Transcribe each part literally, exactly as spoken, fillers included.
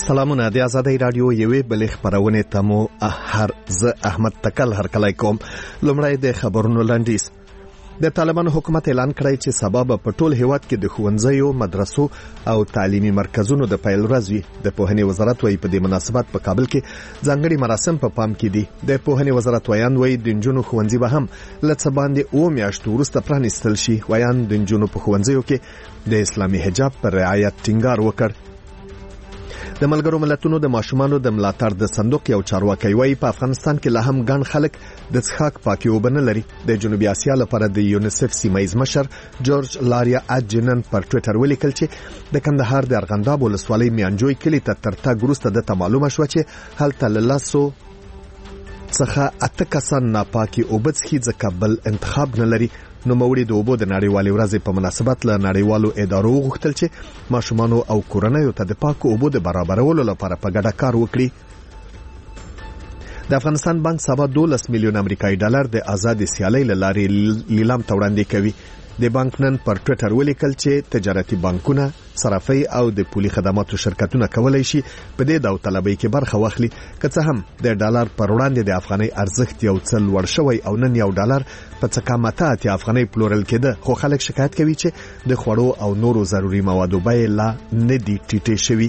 سلامونه د آزادۍ رادیو یوې بلې خبرونه ته مو هر زه احمد تکل هرکلی کوم. لومړی د خبرونو لنډیز. د طالبانو حکومت اعلان کړی چې سبب په ټول هیواد کې د ښوونځیو، مدرسو او تعلیمي مرکزونو د پیل ورځ وي. د پوهنې وزارت وايي په دې مناسبت په کابل کې ځانګړي مراسم په پام کې دي. د پوهنې وزارت وایان وايي د نجونو ښوونځي به هم له څه باندې اوه میاشتو وروسته پرانیستل شي. وایان د نجونو په ښوونځیو کې د اسلامي حجاب پر رعایت ټینګار وکړ. د ملګرو ملتونو د ماشومانو د ملاتړ د صندوق یو چارواکي وايي په افغانستان کې لا هم ګڼ خلک د څښاک پاکي اوبه نه لري. د جنوبي اسیا لپاره د یونیسف سیمایز مشر جورج لاریا اجنن پر ټوئیټر ولیکل چې د کندهار د ارغنداب ولسوالۍ میانجوی کلی ته تر تګ وروسته د معلومه شو چې هلته له لاسو څخه اته کسان ناپاکي اوبه څښي ځکه بل انتخاب نه لري. نو موړي د اوبو د نړیوالې ورځې په مناسبت له نړیوالو ادارو غوښتل چې ماشومانو او کورنیو ته د پاکو اوبو د برابرولو لپاره په ګډه کار وکړي. د افغانستان بانک سبا دولس میلیون امریکایي ډالر د آزاد سیالۍ له لارې لیلام ته وړاندې کوي. د بانک نن پر ټوئیټر ولیکل چې تجارتي بانکونه، صرافي او د پولي خدماتو شرکتونه کولای شي په دې داوطلبۍ کې برخه واخلي. که څه هم د ډالر پر وړاندې د افغانۍ ارزښت یو څه لوړ شوی او نن یو ډالر په څه قیمته اتیا افغانۍ پلورل کېده، خو خلک شکایت کوي چې د خوړو او نورو ضروري موادو بیې لا نه دي ټیټې شوي.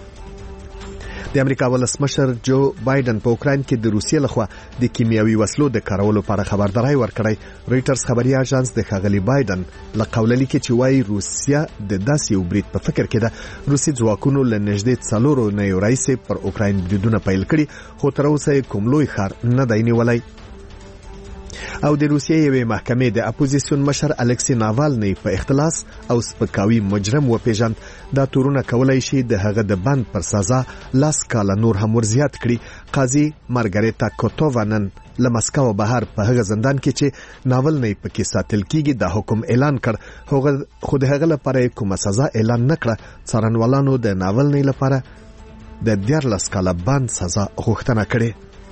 د امریکا ولسمشر جو بایدن په اوکراین کې د روسیې لخوا د کیمیاوي وسلو د کارولو په اړه خبرداري ورکړی. رويټرز خبري اژانس د ښاغلي بایدن له قوله لیکي چې وايي روسیا د داسې یو برید په فکر کې ده. روسي ځواکونو له نږدې څلورو نیو رئیس پر اوکراین بریدونه پیل کړي، خو تر اوسه کوم لوی ښار نه دی نیولی. او د روسیې یوې محکمې د اپوزیسیون مشر الکسی ناوالنی په اختلاس او سپکاوي مجرم وپیژند. دا تورونه کولای شي د هغه د بند پر سزا لاس کاله نور هم ورزیات کړي. قاضي مارګریتا کوتووا نن له مسکو بهر په هغه زندان کې چې ناولنی پکې ساتل کیږي د حکم اعلان کړ، خو د هغه لپاره کومه سزا اعلان نکړه. څارنوالانو د ناولنی لپاره د دیارلس کاله بند سزا غوښتنه کړې.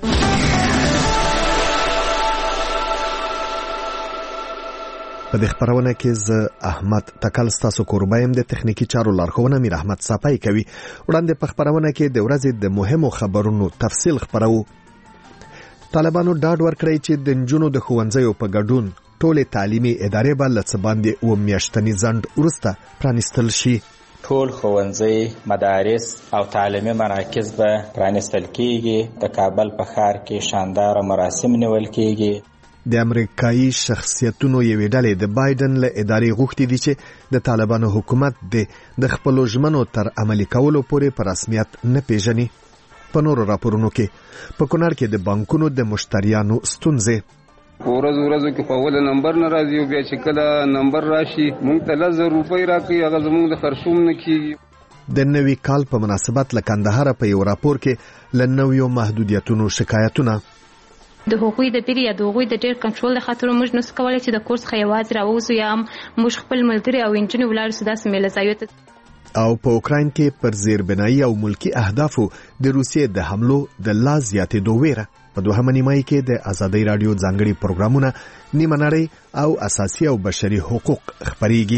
په دې خبرونه کې زه احمد تکل ستاسو کوربایم، د تخنیکی چارو لارښوونه میر احمد صافی کوي. وړاندې په خبرونه کې د ورځې د مهمو خبرونو تفصیل خبرو. طالبانو ډاډ ورکړی چې د نجونو د ښوونځیو په ګډون ټولې تعلیمي ادارې به له څه باندې اوه میاشتني ځنډ وروسته پرانیستل شي. ټول ښوونځي، مدارس او تعلیمي مراکز به پرانیستل کیږي. د کابل په ښار کې شاندار مراسم نیول کیږي. د امریکایي شخصیتونو یوې ډلې د بایدن له ادارې غوښتي دي چې د طالبانو حکومت د خپلو ژمنو تر عملي کولو پورې په رسمیت نه پیژني. په نورو راپورونو کې په کونړ کې د بانکونو د مشتریانو ستونزې. ورځ ورځ کې په ول نمبر ناراضي او بیا چې کله نمبر راشي مونږ ته لږ روپۍ راکړي، هغه زموږ د خرڅوم نه کیږي. د نوي کال په مناسبت له کندهار په یو راپور کې له نویو محدودیتونو شکایتونه. د هغوی د پیری یا د هغوی د ډیر کنټرول د خاطر موږ نس کولای چې د کورس خیواز راوځو یا موږ خپل ملګری او انجنیر ولر سودا سمېله ځایوت. او په اوکراین کې پر زیربنایي او ملکی اهدافو د روسیې د حملو د لا زیاتېدو ویره. په دوهمه نیمایي کې د آزادۍ رادیو ځانګړي پروګرامونه نیمه نړۍ او اساسي او بشري حقوق خبريږي.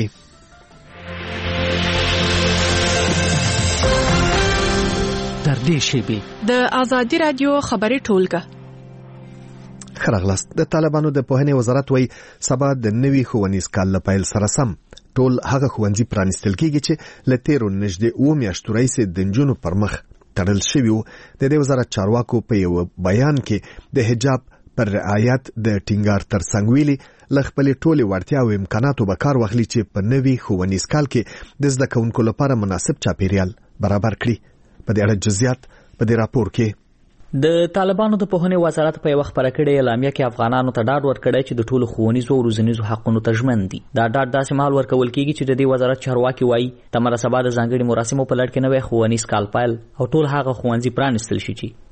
تر دې شیبې د آزادۍ رادیو خبري ټولګه. خرغلاست. د طالبانو د پوهنې وزارت وایي سبا د نوي ښوونیز کال له پیل سره سم ټول هغه ښوونځي پرانیستل کیږي چې له تیرو نږدې اوه میاشتو راهیسې د نجونو پر مخ تړل شوي وو. د دې وزارت چارواکو په یو بیان کې د حجاب پر رعایت د ټینګار ترڅنګ ویلي له خپلې ټولې وړتیا او امکاناتو به کار واخلي چې په نوي ښوونیز کال کې د زده کوونکو لپاره مناسب چاپیریال برابر کړي. په دې اړه جزئیات په دې راپور کې. د طالبانو د پوهنې وزارت په یو خبره کړې اعلامیه کې افغانانو ته ډاډ ورکړی چې د ټولو ښوونیزو او روزنیزو حقونو ته ژمن دي. دا ډاډ داسې مهال ورکول کیږي چې د دې وزارت چارواکي وایي تمره سبا د ځانګړي مراسمو په لړ کې نوی ښوونیز کال پیل او ټول هغه ښوونځي پرانیستل شي چې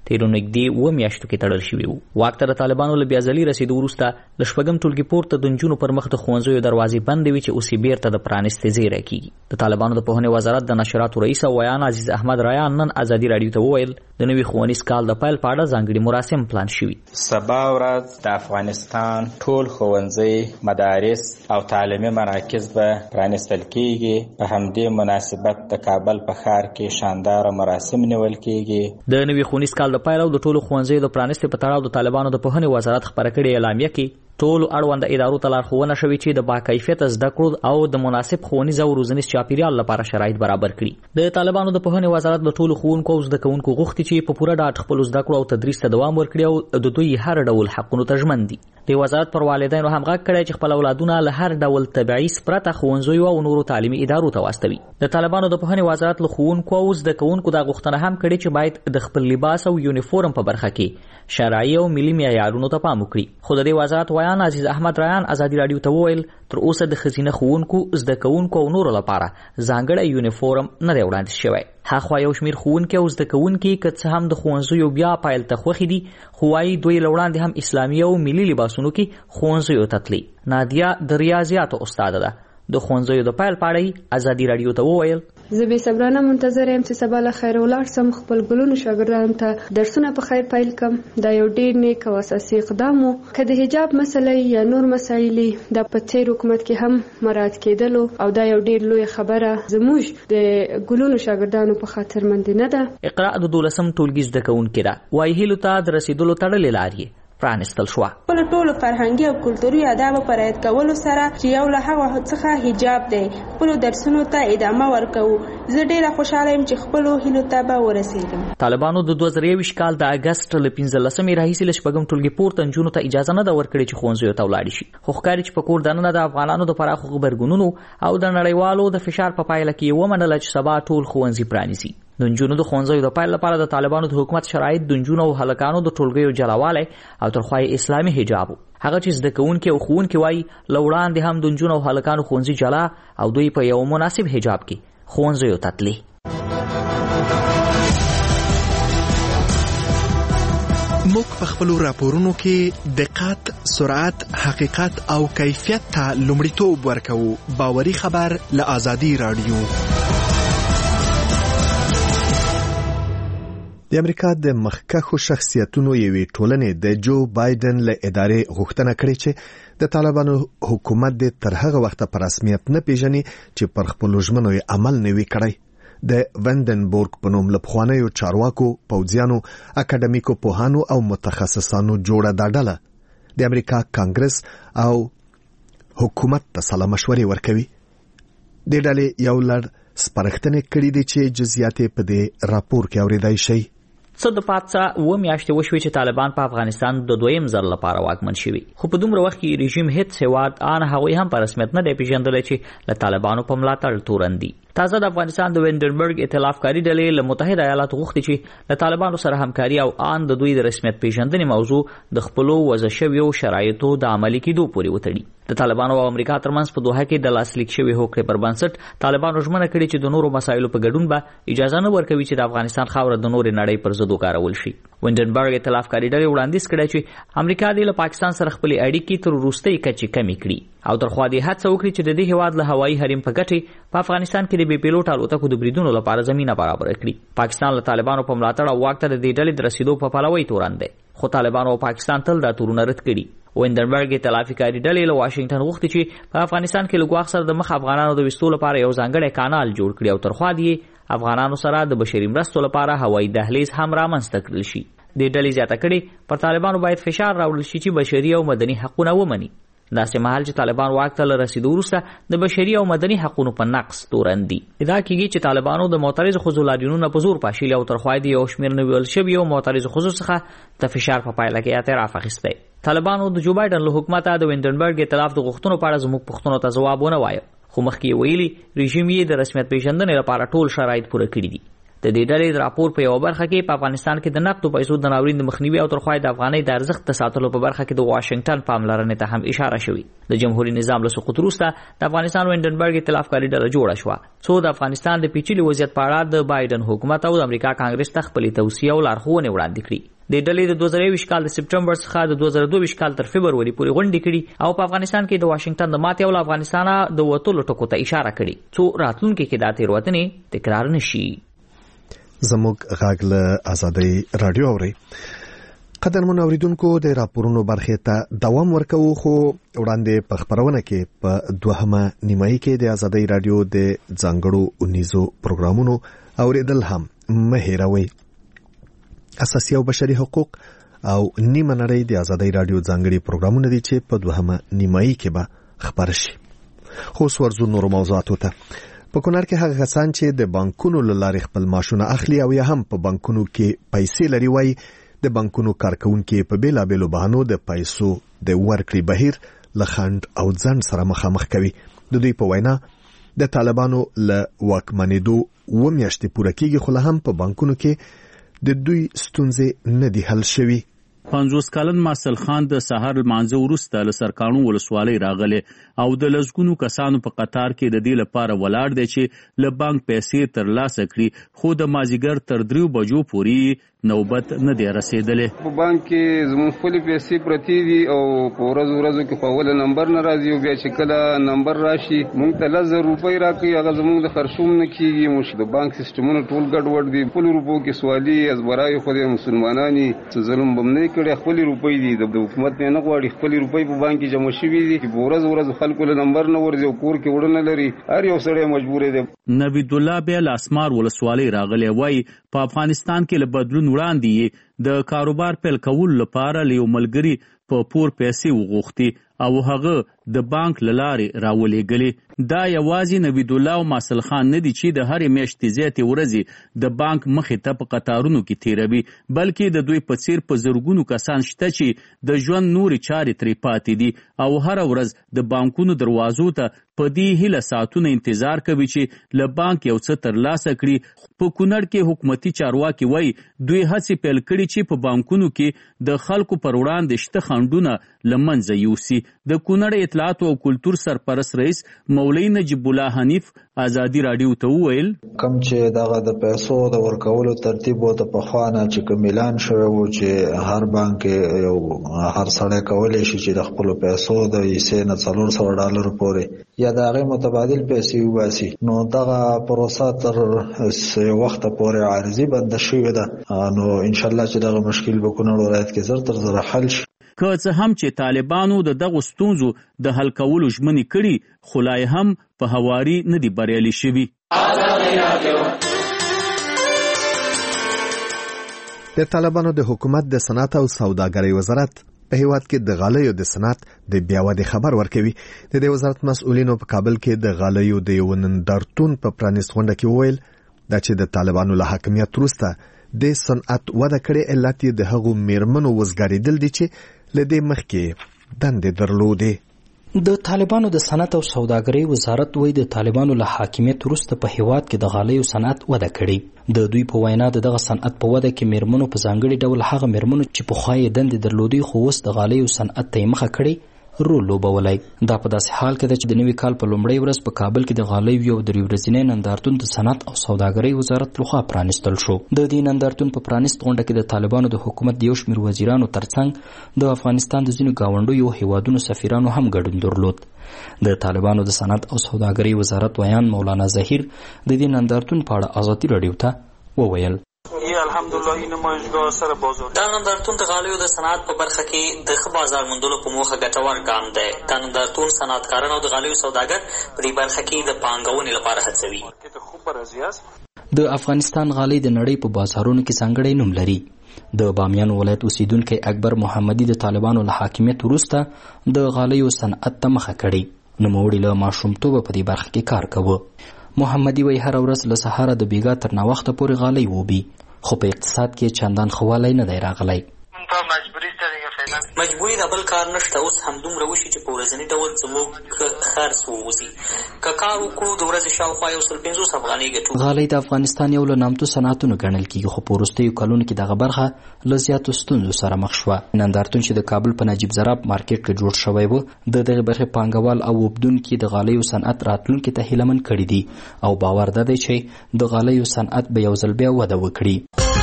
تیرو نږدې اوه میاشتو کې تړل شوي وو. واک ته د طالبانو له بیازلي رسېدو وروسته له شپږم ټولګي پورته د نجونو پر مخ د ښوونځیو دروازې بندې وي چې اوس یې بېرته د پرانیستې زیری کېږي. د طالبانو د پوهنې وزارت د نشراتو رئیس او ویان عزیز احمد رایان نن ازادي راډیو ته وویل د نوي ښوونیز کال د پیل په اړه ځانګړي مراسم پلان شوي. سبا ورځ د افغانستان ټول ښوونځي، مدارس او تعلیمي مراکز به پرانیستل کېږي. په همدې مناسبت د کابل په ښار کې شانداره مراسم نیول کېږي. د نوي ښوونیز کال د پیل او د ټولو ښوونځیو د پرانیستې په تړاو د طالبانو د پوهنې وزارت خپره کړې اعلامیه کې ټولو اړونده ادارو ته لارښوونه شوې چې د باکیفیته زده کړو او د مناسب ښوونیز او روزنیز چاپیریال لپاره شرایط برابر کړي. د طالبانو د پوهنې وزارت د ټولو ښوونکو او زده کوونکو غوښتي چې په پوره ډاډ خپلو زده کړو او تدریس ته دوام ورکړي او د دوی هر ډول حقونو ته ژمن دي. د وزارت پر والدینو هم غږ کړی چې خپل اولادونه له هر ډول تبعیض پرته ښوونځیو او نورو تعلیمي ادارو ته واستوي. د طالبانو د پوهنې وزارت له ښوونکو او زده کوونکو دا غوښتنه هم کړې چې باید د خپل لباس او یونیفورم په برخه کې شرعي او ملي معیارونو ته پام وکړي. خو د دې وزارت ویان عزیز احمد رایان ازادي راډیو ته وویل تر اوسه د ښځینه ښوونکو، زده کوونکو او نورو لپاره ځانګړی یونیفورم نه دی وړاندیز شوی. هاخوا یو شمېر ښوونکي او زده کوونکي که څه هم د ښوونځیو بیا پیل ته خوښې دي، خو وایي دوی له وړاندې هم اسلامي او ملي لباسونو کې ښوونځیو ته تلي. نادیه د ریاضیاتو استاده ده. د ښوونځیو د پیل په اړه ازادي راډیو ته وویل زه به صبرانه منتظر یم چې سبا له خیر ولاړ سم خپل ګلونو شاګردانو ته درسونه په خیر پیل کم. دا یو ډیر نیک او اساسي اقدام و. که د حجاب مسلې یا نور مسایل د په تیر حکومت کې هم مراعات کېدلو او دا یو ډیر لوی خبره زموږ د ګلونو شاګردانو په خاطر مند نه ده. اقرا د دولسم ټولګي زده کوونکې ده. وایي هیلو ته د رسیدلو تړلې لارې پرانستل شوه. خپل ټولو فرهنګي او کلتوري آداب په رعایت کولو سره چې یو له هغه څخه حجاب دی خپل درسونو ته ادامه ورکوو. زه ډیره خوشاله یم چې خپل هیلو ته به ورسېږم. طالبانو د دوه زره یوویشت کال د اګست له پنځلسمې راهیسې له شپږم ټولګي پورته نجونو ته اجازه نه ده ورکړې چې ښوونځیو ته ولاړې شي. خو ښکاري چې په کور دننه د افغانانو د پراخو غبرګونونو او د نړیوالو د فشار په پایله کې ومنله چې سبا ټول ښوونځي پرانیزي. د نجونو د ښوونځیو د پیل لپاره د طالبانو د حکومت شرایط د نجونو او هلکانو د ټولګیو جلاوالی او ترخوا یې اسلامي حجاب و. هغه چې زده کوونکي او ښوونکي وایي له وړاندې هم د نجونو او هلکانو ښوونځي جلا او دوی په یو مناسب حجاب کې ښوونځیو ته تلي. موږ په خپلو راپورونو کې دقت، سرعت، حقیقت او کیفیت ته لومړیتوب ورکوو. باوري خبر له ازادي راډیو. د امریکا د مخکښو شخصیتونو یوې ټولنې د جو بایدن له ادارې غوښتنه کړې چې د طالبانو حکومت د تر هغه وخته په رسمیت نه پیژني چې پر خپلو ژمنو یې عمل نه وي کړی. د وندنبورګ په نوم له پخوانیو چارواکو، پوځیانو، اکاډمیکو پوهانو او متخصصانو جوړه دا ډله د امریکا کانګرس او حکومت ته سلا مشورې ورکوي. د ډلې یو لړ سپارښتنې کړي دي چې جزئیات په دې راپور کې اورېدای شئ. څه د پاتڅه اوه میاشتې وشوې چې طالبان په افغانستان د دویم ځل لپاره واکمن شوي، خو په دومره وخت کې رژیم هیڅ هېواد ان هغوی هم په رسمیت نه دی پیژندلی چې له طالبانو په ملاتړ تورن دي. تازه د افغانستان د وینډنبرګ ائتلاف کاری ډلې له متحده ایالاتو غوښتي چې له طالبانو سره همکاري او ان د دوی د رسمیت پیژندنې موضوع د خپلو وضع شویو شرایطو د عملي کېدو پورې وتړي. د طالبانو او امریکا ترمنځ په دوحه کې د لاسلیک شوې هوکړې پر بنسټ طالبانو ژمنه کړې چې د نورو مسایلو په ګډون به اجازه نه ورکوي چې د افغانستان خاوره د نورې نړۍ پر ضد وکارول شي. وینډنبرګ ائتلاف کاری ډلې وړاندیز کړی چې امریکا دې له پاکستان سره خپلې اړیکې تر وروستۍ کچې کمې کړي او ترخوا دې هڅه وکړي چې د دې هېواد له هوایي حریم په ګټې په افغانستان کې د بې پیلوټ الوتکو د بریدونو لپاره زمینه برابره کړي. پاکستان له طالبانو په ملاتړ او واک ته د دې ډلې د رسیدو په پلوۍ تورن دی، خو طالبانو او پاکستان تل دا تورونه رد کړي. وینډنبرګ ائتلافي کاري ډلې له واشنگټن غوښتي چې په افغانستان کې له ګواښ سره د مخ افغانانو د ویستو لپاره یو ځانګړی کانال جوړ کړي او ترخوا دې افغانانو سره د بشري مرستو لپاره هوایي دهلیز هم رامنځته کړل شي. دې ډلې زیاته کړې پر طالبانو باید فشار راوړل شي چې بشري او مدني حقونه ومني. داسې مهال چې طالبان واک ته له رسیدو وروسته د بشري او مدني حقونو په نقص تورن دي. ادعا کېږي چې طالبانو د معترضو ښځو لاریونونه په زور پاشلي او ترخوا یې د یو شمېر نویول شویو معترضو ښځو څخه د فشار په پایله کې اعتراف اخیستی. طالبانو د جو بایدن له حکومته د وینډنبرګ ائتلاف د غوښتنو په اړه زموږ پوښتنو ته ځواب ونه وایه، خو مخکې یې ویلي رژیم یې د رسمیت پیژندنې لپاره ټول شرایط پوره کړي دي. د دې ډلې راپور په یو برخه کې په افغانستان کې د نقدو پیسو د ناورین د مخنیوي او ترخوای د افغانۍ د ارزښت د ساتلو په برخه کې د واشنگټن پاملرنې ته هم اشاره شوې. د جمهوریت نظام له سقوط وروسته د افغانستان وینډنبرګ ائتلاف کاري ډله جوړه شوه څو د افغانستان د پیچلي وضعیت په اړه د بایدن حکومت او د امریکا کانګرس ته خپلې توصیې او لارښوونې وړاندې کړي. د ډلې د دوه زره یوویشت کال د سپټمبر څخه د دوه زره دوه ویشت کال تر فبروري پورې غونډې کړي او په افغانستان کې د واشنگټن د ماتې او له افغانستانه د وتلو ټکو ته اشاره کړي څو راتلونکي کې دا تېروتنې تکرار نشي. زموږ غږ له ازادۍ رادیو اوري. قدرمن اوریدونکو د راپورونو برخې ته دوام ورکوو خو وړاندې په خبرونه کې په دوهمه نیمایي کې د ازادۍ رادیو د ځانګړو اونیزو پروګرامونو اوریدل هم مه هیروئ. اساسي او بشري حقوق او نیمه نړۍ د ازادۍ رادیو ځانګړي پروګرامونه دي چې په دوهمه نیمایي کې به خبر شي. خو ورځو نور موضوعاتو ته په کونړ کې هغه کسان چې د بانکونو له لارې خپل معاشونه اخلي او یا هم په بانکونو کې پیسې لري وایي د بانکونو کارکونکي په بیلابېلو بهانو د پیسو د ورکړې بهیر له خنډ او ځنډ سره مخامخ کوي. د دوی په وینا د طالبانو له واکمنېدو اوه میاشتې پوره کېږي خو لا هم په بانکونو کې د دوی ستونزې نه دي حل شوي. پنځوس کلن مارسل خان د سهار لمانځه وروسته له سرکاڼو ولسوالۍ راغلی او د لسګونو کسانو په قطار کې د دې لپاره ولاړ دی چې له بانک پیسې ترلاسه کړي خو د مازیګر تر دریو بجو پورې نوبت نه دی رسیدلی. په بانک کې زموږ خپلې پیسې پرتې دي او په ورځو ورځو کې خو اوله نمبر نه راځي او بیا چې کله نمبر راشي موږ ته لس زره روپۍ راکوي هغه زموږ د خرشوم نه کېږي. موږ د بانک سیسټمونه ټول ګډوډ دي. خپلو روپو کې سوالي ازبرایي خو د مسلمانان څه ظلم به نه کړی. خپلې روپۍ دي د حکومت نه نه غواړي. خپلې روپۍ په بانک کې جمع شوي دي چې په ورځ ورځ خلکو له نمبر نه ورځي او کور کې وړه نه لري. هر یو سړی مجبور دی. نوید الله بیا له اسمار ولسوالۍ راغلی وایي په افغانستان کې له بدلون وړاندې د کاروبار پیل کولو لپاره له یو ملګري په پور پیسې وغوښتي او هغه د بانک له لارې راولېږلې. دا یوازې نوید الله او مارسل خان نه دي چې د هرې میاشتې زیاتې ورځې د بانک مخې ته په قطارونو کې تیروي بلکې د دوی په څیر په زرګونو کسان شته چې د ژوند نورې چارې ترې پاتې دي او هره ورځ د بانکونو دروازو ته په دې هیله ساعتونه انتظار کوي چې له بانک یو څه ترلاسه کړي. په کونړ کې حکومتي چارواکي وایي دوی هڅې پیل کړي چې په بانکونو کې د خلکو پر وړاندې شته خنډونه له منځه یوسي. د کونړ اطلاعاتو او کلتور سرپرست رئیس مولوي نجیب الله حنیف ازادي رادیو ته وویل کم چې دغه د پیسو د ورکولو ترتیب و ته پخوانه چې کوم اعلان شوی و چې هر بانک یو هر سړی کولی شي چې د خپلو پیسو د حصې نه څلور سوه ډالرو پورې یا د هغې متبادل پیسې وباسي نو دغه پروسه تر یو وخته پورې عارضي بنده شوې ده نو انشاءالله چې دغه مشکل به کونړ ولایت کې زر تر زره حل شي. که څه هم چې طالبانو د دغو ستونزو د حل کولو ژمنې کړي خو لا هم په هواري نه دي بریالي شوي. د طالبانو د حکومت د صنعت او سوداګرۍ وزارت په هیواد کې د غالیو د صنعت د بیا ودې خبر ورکوي. د دې وزارت مسؤلینو په کابل کې د غالیو د یو نندارتون په پرانیست غونډه کې وویل دا چې د طالبانو له حاکمیت وروسته د صنعت وده کړې علت یې د هغو میرمنو وزګارېدل دي چې له دې مخکې دندې درلودې. د طالبانو د صنعت او سوداګرۍ وزارت وایي د طالبانو له حاکمیت وروسته په هیواد کې د غالیو صنعت وده کړې. د دوی په وینا د دغه صنعت په وده کې میرمنو په ځانګړي ډول هغه میرمنو چې پخوا یې دندې درلودې خو اوس د غالیو صنعت ته یې مخه کړې رول لوبولی. دا په داسې حال کې ده چې د نوي کال په لومړۍ ورځ په کابل کې د غالیو یو درې ورځنی نندارتون د صنعت او سوداګرۍ وزارت لخوا پرانیستل شو. د دې نندارتون په پرانیست غونډه کې د طالبانو د حکومت د یو شمېر وزیرانو ترڅنګ د افغانستان د ځینو ګاونډیو هیوادونو سفیرانو هم ګډون درلود. د طالبانو د صنعت او سوداګرۍ وزارت ویان مولانا ظهیر د دې نندارتون په اړه ازادي رادیو ته وویل الحمدلله این نمایشگاه سر بازار دا نندارتون د غالیو د صنعت په برخه کې د ښه بازار موندلو په موخه ګټور ګام دی. دا نندارتون صنعتکاران او د غالیو سوداګر په دې برخه کې د پانګونې لپاره هڅوي. د افغانستان غالۍ د نړۍ په بازارونو کې ځانګړی نوم لري. د بامیان ولایت اوسیدونکی اکبر محمدي د طالبانو له حاکمیت وروسته د غالیو صنعت ته مخه کړې. نوموړي له ماشومتوبه په دې برخه کې کار کوه. محمدي وایي هره ورځ له سهاره د بیګا تر ناوخته پورې غالۍ ووبي خو په اقتصاد کې چندان ښه والی نه دی راغلی. تا مجبوری است دیگه مجبوري د بل کار نشته. اوس همدومره وشي چې په ورځني ډول زموږ خرڅ ووځي. که کار وکړو د ورځې شاوخوا یو سل پنځوس افغانۍ ګټو. غالۍ د افغانستان یو له نامتو صنعتونو ګڼل کېږي، خو په وروستیو کلونو کې دغه برخه له زیاتو ستونزو سره مخ شوه. نندارتون چې د کابل په نجیب زراب مارکیټ کې جوړ شوی و، د دغه برخې پانګوال او اوبدونکي د غالیو صنعت راتلونکي ته هیله مند کړي دي او باور ده دی چې د غالیو صنعت به یو ځل بیا وده وکړي.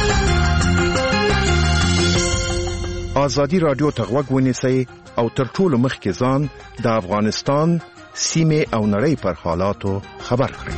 آزادي رادیو ته غوږ ونیسئ او تر ټولو مخکې ځان د افغانستان سیمې او نړۍ پر حالاتو خبر کړئ.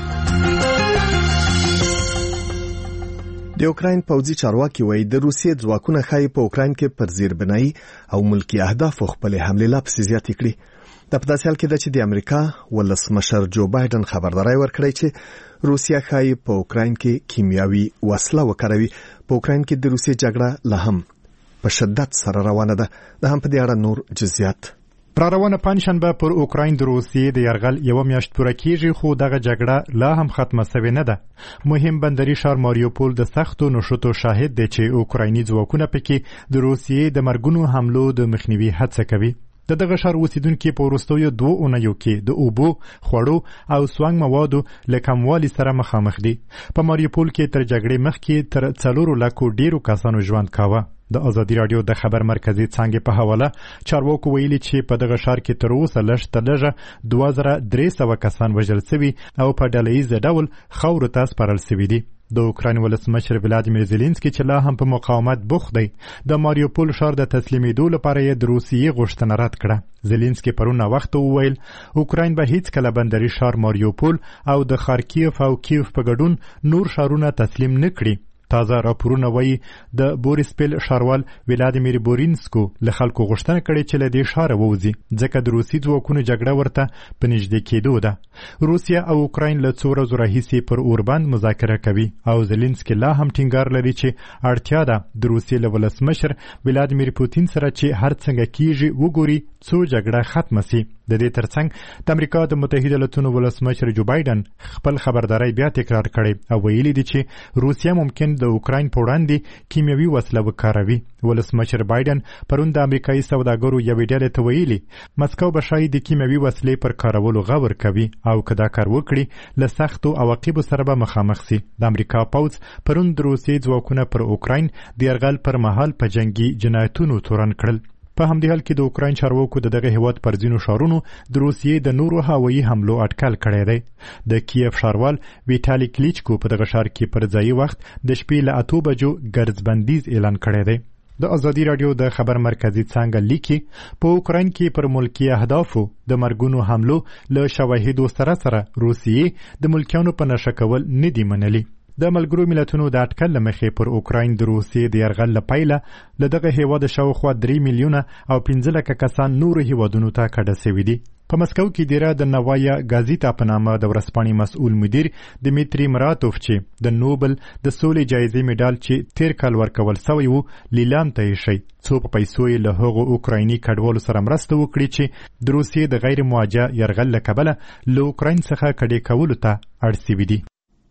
د اوکراین پوځي چارواکي وایي د روسیې ځواکونه ښایي په اوکراین کې پر زیربنایي او ملکي اهدافو خپلې حملې لا پسې زیاتې کړي. د په داسې حال کې ده چې د امریکا ولسمشر جو بایدن خبرداری ورکړی چې روسیه ښایي په اوکراین کې کیمیاوي وسله وکاروي. په اوکراین کې د روسیې جګړه لا هم په شدت سره روانه ده. د هم په دې اړه نور جزئیات. پر روانه پنځشنبه پر اوکراین د روسیې د یرغل یو میاشت پوره کیږي، خو دغه جګړه لا هم ختمه شوې نه ده. مهم بندري ښار ماریوپول د سختو نشوتو شاهد دی چې اوکرایني ځواکونه پکې د روسیې د مرګونو حملو د مخنیوي هڅه کوي. د دغه ښار اوسیدونکي په وروستیو دوو اونیو کې د اوبو، خوړو او سوانګ موادو له کموالي سره مخامخ دي. په ماریوپول کې تر جګړې مخکې تر څلورو لکو ډیرو کسانو ژوند کاوه. د ازادي رادیو د خبر مرکزي څانګې په حواله چارواکو ویلي چې په دغه ښار کې تر اوسه لږ تر لږه دوه زره درې سوه کسان وژل شوي او په ډله ییز ډول خاورو ته سپارل شوي دي. د اوکراین ولسمشر ولادیمیر زيلنسکي چې لا هم په مقاومت بوخت دی، د ماریوپول ښار د تسلیمېدو لپاره یې د روسیې غوښتنه رد کړه. زيلنسکي پرون وخت وویل اوکراین به هیڅ کله بندري ښار ماریوپول او د خارکیف او کیف په ګډون نور ښارونه تسلیم نه کړي. تازه راپورونه وایي د بوریسپل ښاروال ولادیمیر بورینسکو له خلکو غوښتنه کړې چې له دې ښاره ووځي، ځکه د روسي ځواکونو جګړه ورته په نږدې کېدو ده. روسیه او اوکراین له څو ورځو راهیسې پر اوربند مذاکره کوي او زيلنسکي لا هم ټینګار لري چې اړتیا ده د روسیې له ولسمشر ولادیمیر پوتین سره چې هر څنګه کیږي وګوري څو جګړه ختمه سي. د دې ترڅنګ د امریکا د متحده ایالاتونو ولسمشر جو بایدن خپل خبرداري بیا تکرار کړي او ویلي دي چې روسیه ممکن د اوکراین په وړاندې کیمیاوي وسله وکاروي. ولسمشر بایدن پرون د امریکایي سوداګرو یوې ډلې ته ویلي مسکو به شاید د کیمیاوي وسلې پر کارولو غور کوي او که دا کار وکړي له سختو عواقبو سره به مخامخ سي. د امریکا پوځ پرون د روسیې ځواکونه پر اوکراین د یرغل پر مهال په جنگي جنایتونو تورن کړل. په همدې حال کې د اوکراین چارواکو د دغه هیواد پر ځینو ښارونو د روسیې د نورو هوایي حملو اټکل کړی دی. د کیف ښاروال ویټالي کلیچکو په دغه ښار کې پر ځایي وخت د شپې له اتو بجو ګرځبندیز اعلان کړی دی. د ازادي رادیو د خبر مرکزي څانګه لیکي په اوکراین کې پر ملکي اهدافو د مرګونو حملو له شواهدو سره سره روسیې د ملکیانو په نشه کول نه دي منلي. د ملګرو ملتونو د اټکل له مخې پر اوکراین د روسیې د یرغل له پیله له دغه هیواد شاوخوا درې میلیونه او پنځه لکه کسان نورو هیوادونو ته کډه سوي دي. په مسکو کې دیره د نوایا گازیتا په نامه د ورځپاڼې مسؤل مدیر دمیتری مراتوف چې د نوبل د سولې جایزې میډال چې تیر کال ورکول سوی و لیلام ته یې شي، څو په پیسو یې له هغو اوکرایني کډوالو سره مرسته وکړي چې د روسیې د غیر موجه یرغل له کبله له اوکراین څخه کډې کولو ته اړ سوي دي.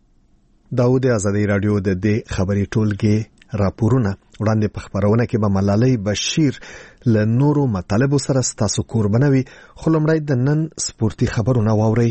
داود ازادي رادیو د دې خبري ټولګي راپورونه وړاندې په خبرونه کې به ملالۍ بشیر له نورو مطالبو سره ستاسو کوربنوي، خو لومړی د نن سپورتي خبرونه واورئ.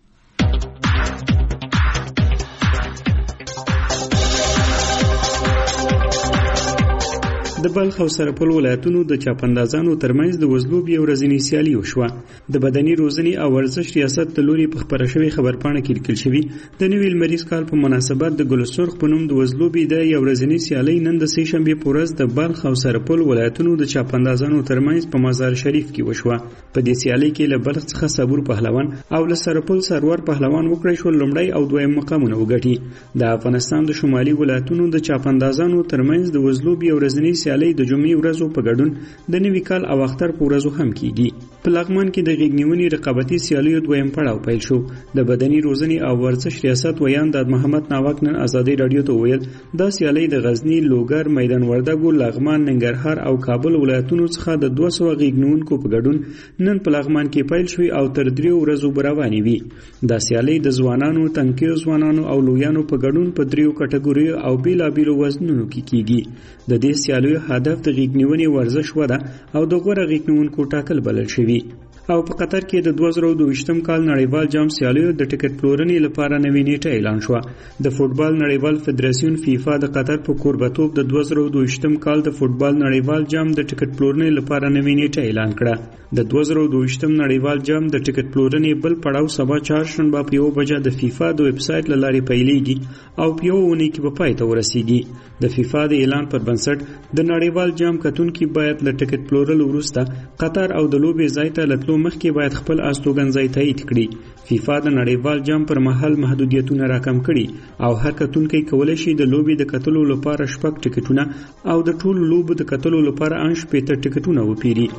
د بلخ او سرپل ولایتونو د چاپندازانو ترمنځ د وزلوبې ورځنی سیالي وشوه. د بدني روزنې او ورزش ریاست د لوري په خبره شوی خبرپاڼه کې لیکل شوی د نوي لمریز کال په مناسبت د ګلسرخ په نوم د وزلوبې د یو ورځنی سیالي نن د سې شنبې په ورځ د بلخ او سرپل ولایتونو د چاپندازانو ترمنځ په مزار شریف کې وشوه. په دې سیالي کې له بلخ څخه صبور پهلوان او له سرپل سرور پهلوان وکړی شو لومړی او دویم مقامونه وګټي. د افغانستان د شمالي ولایتونو د چاپندازانو ترمنځ د وزلوبې ورځنی سیالي د جمعې ورځو په ګډون د نوي کال او اختر په ورځو هم کیږي. په لغمان کې د غېږنیونې رقابتي سیالیو دویم پړاو پیل شو. د بدني روزنې او ورزش ریاست ویان د محمد ناوک نن ازادي رادیو ته ویل دا سیالي د غزنی، لوګر، میدان وردګو، لغمان، ننګرهار او کابل ولایتونو څخه د دوه سوه غېږنیونکو په ګډون نن په لغمان کې پیل شوی او تر دریو ورځو به روانې وي. دا سیالي د ځوانانو، تنکیو ځوانانو او لویانو په ګډون په دریو کټګوریو او بیلابیلو وزنونو کې کیږي. د دې سیالیو پروژه هدف د غیږنیونې ورزش وده او د غوره غیږنیونکو ټاکل بلل شوي. او په قطر کې د دوه زره دوه کال نړیوال جام سیالیو د ټیکټ پلورنې لپاره نوې نیټه اعلان شوه. د فوټبال نړیوال فدراسیون فیفا د قطر په کوربتوب د دوه زره دوه کال د فوټبال نړیوال جام د ټیکټ پلورنې لپاره نوې نیټه اعلان کړه. د دوه زره دوه نړیوال جام د ټیکټ پلورنې بل پړاو سبا چهارشنبه په یو بجه د فیفا د ویب سایټ له لارې پیلېږي او په یو اونۍ کې به پای ته ورسیږي. د فیفا د اعلان پر بنسټ د نړیوال جام کتونکي باید له ټیکټ پلورلو وروسته قطر او د لوبې ځای ته له تلو مخکې باید خپل استوګنځای تایید کړي. فیفا د نړیوال جام پر مهال محدودیتونه راکم کړي او هر کتونکی کولی شي د لوبې د کتلو لپاره شپږ ټیکټونه او د ټولو لوبو د کتلو لپاره ان شپېته ټیکټونه وپیري.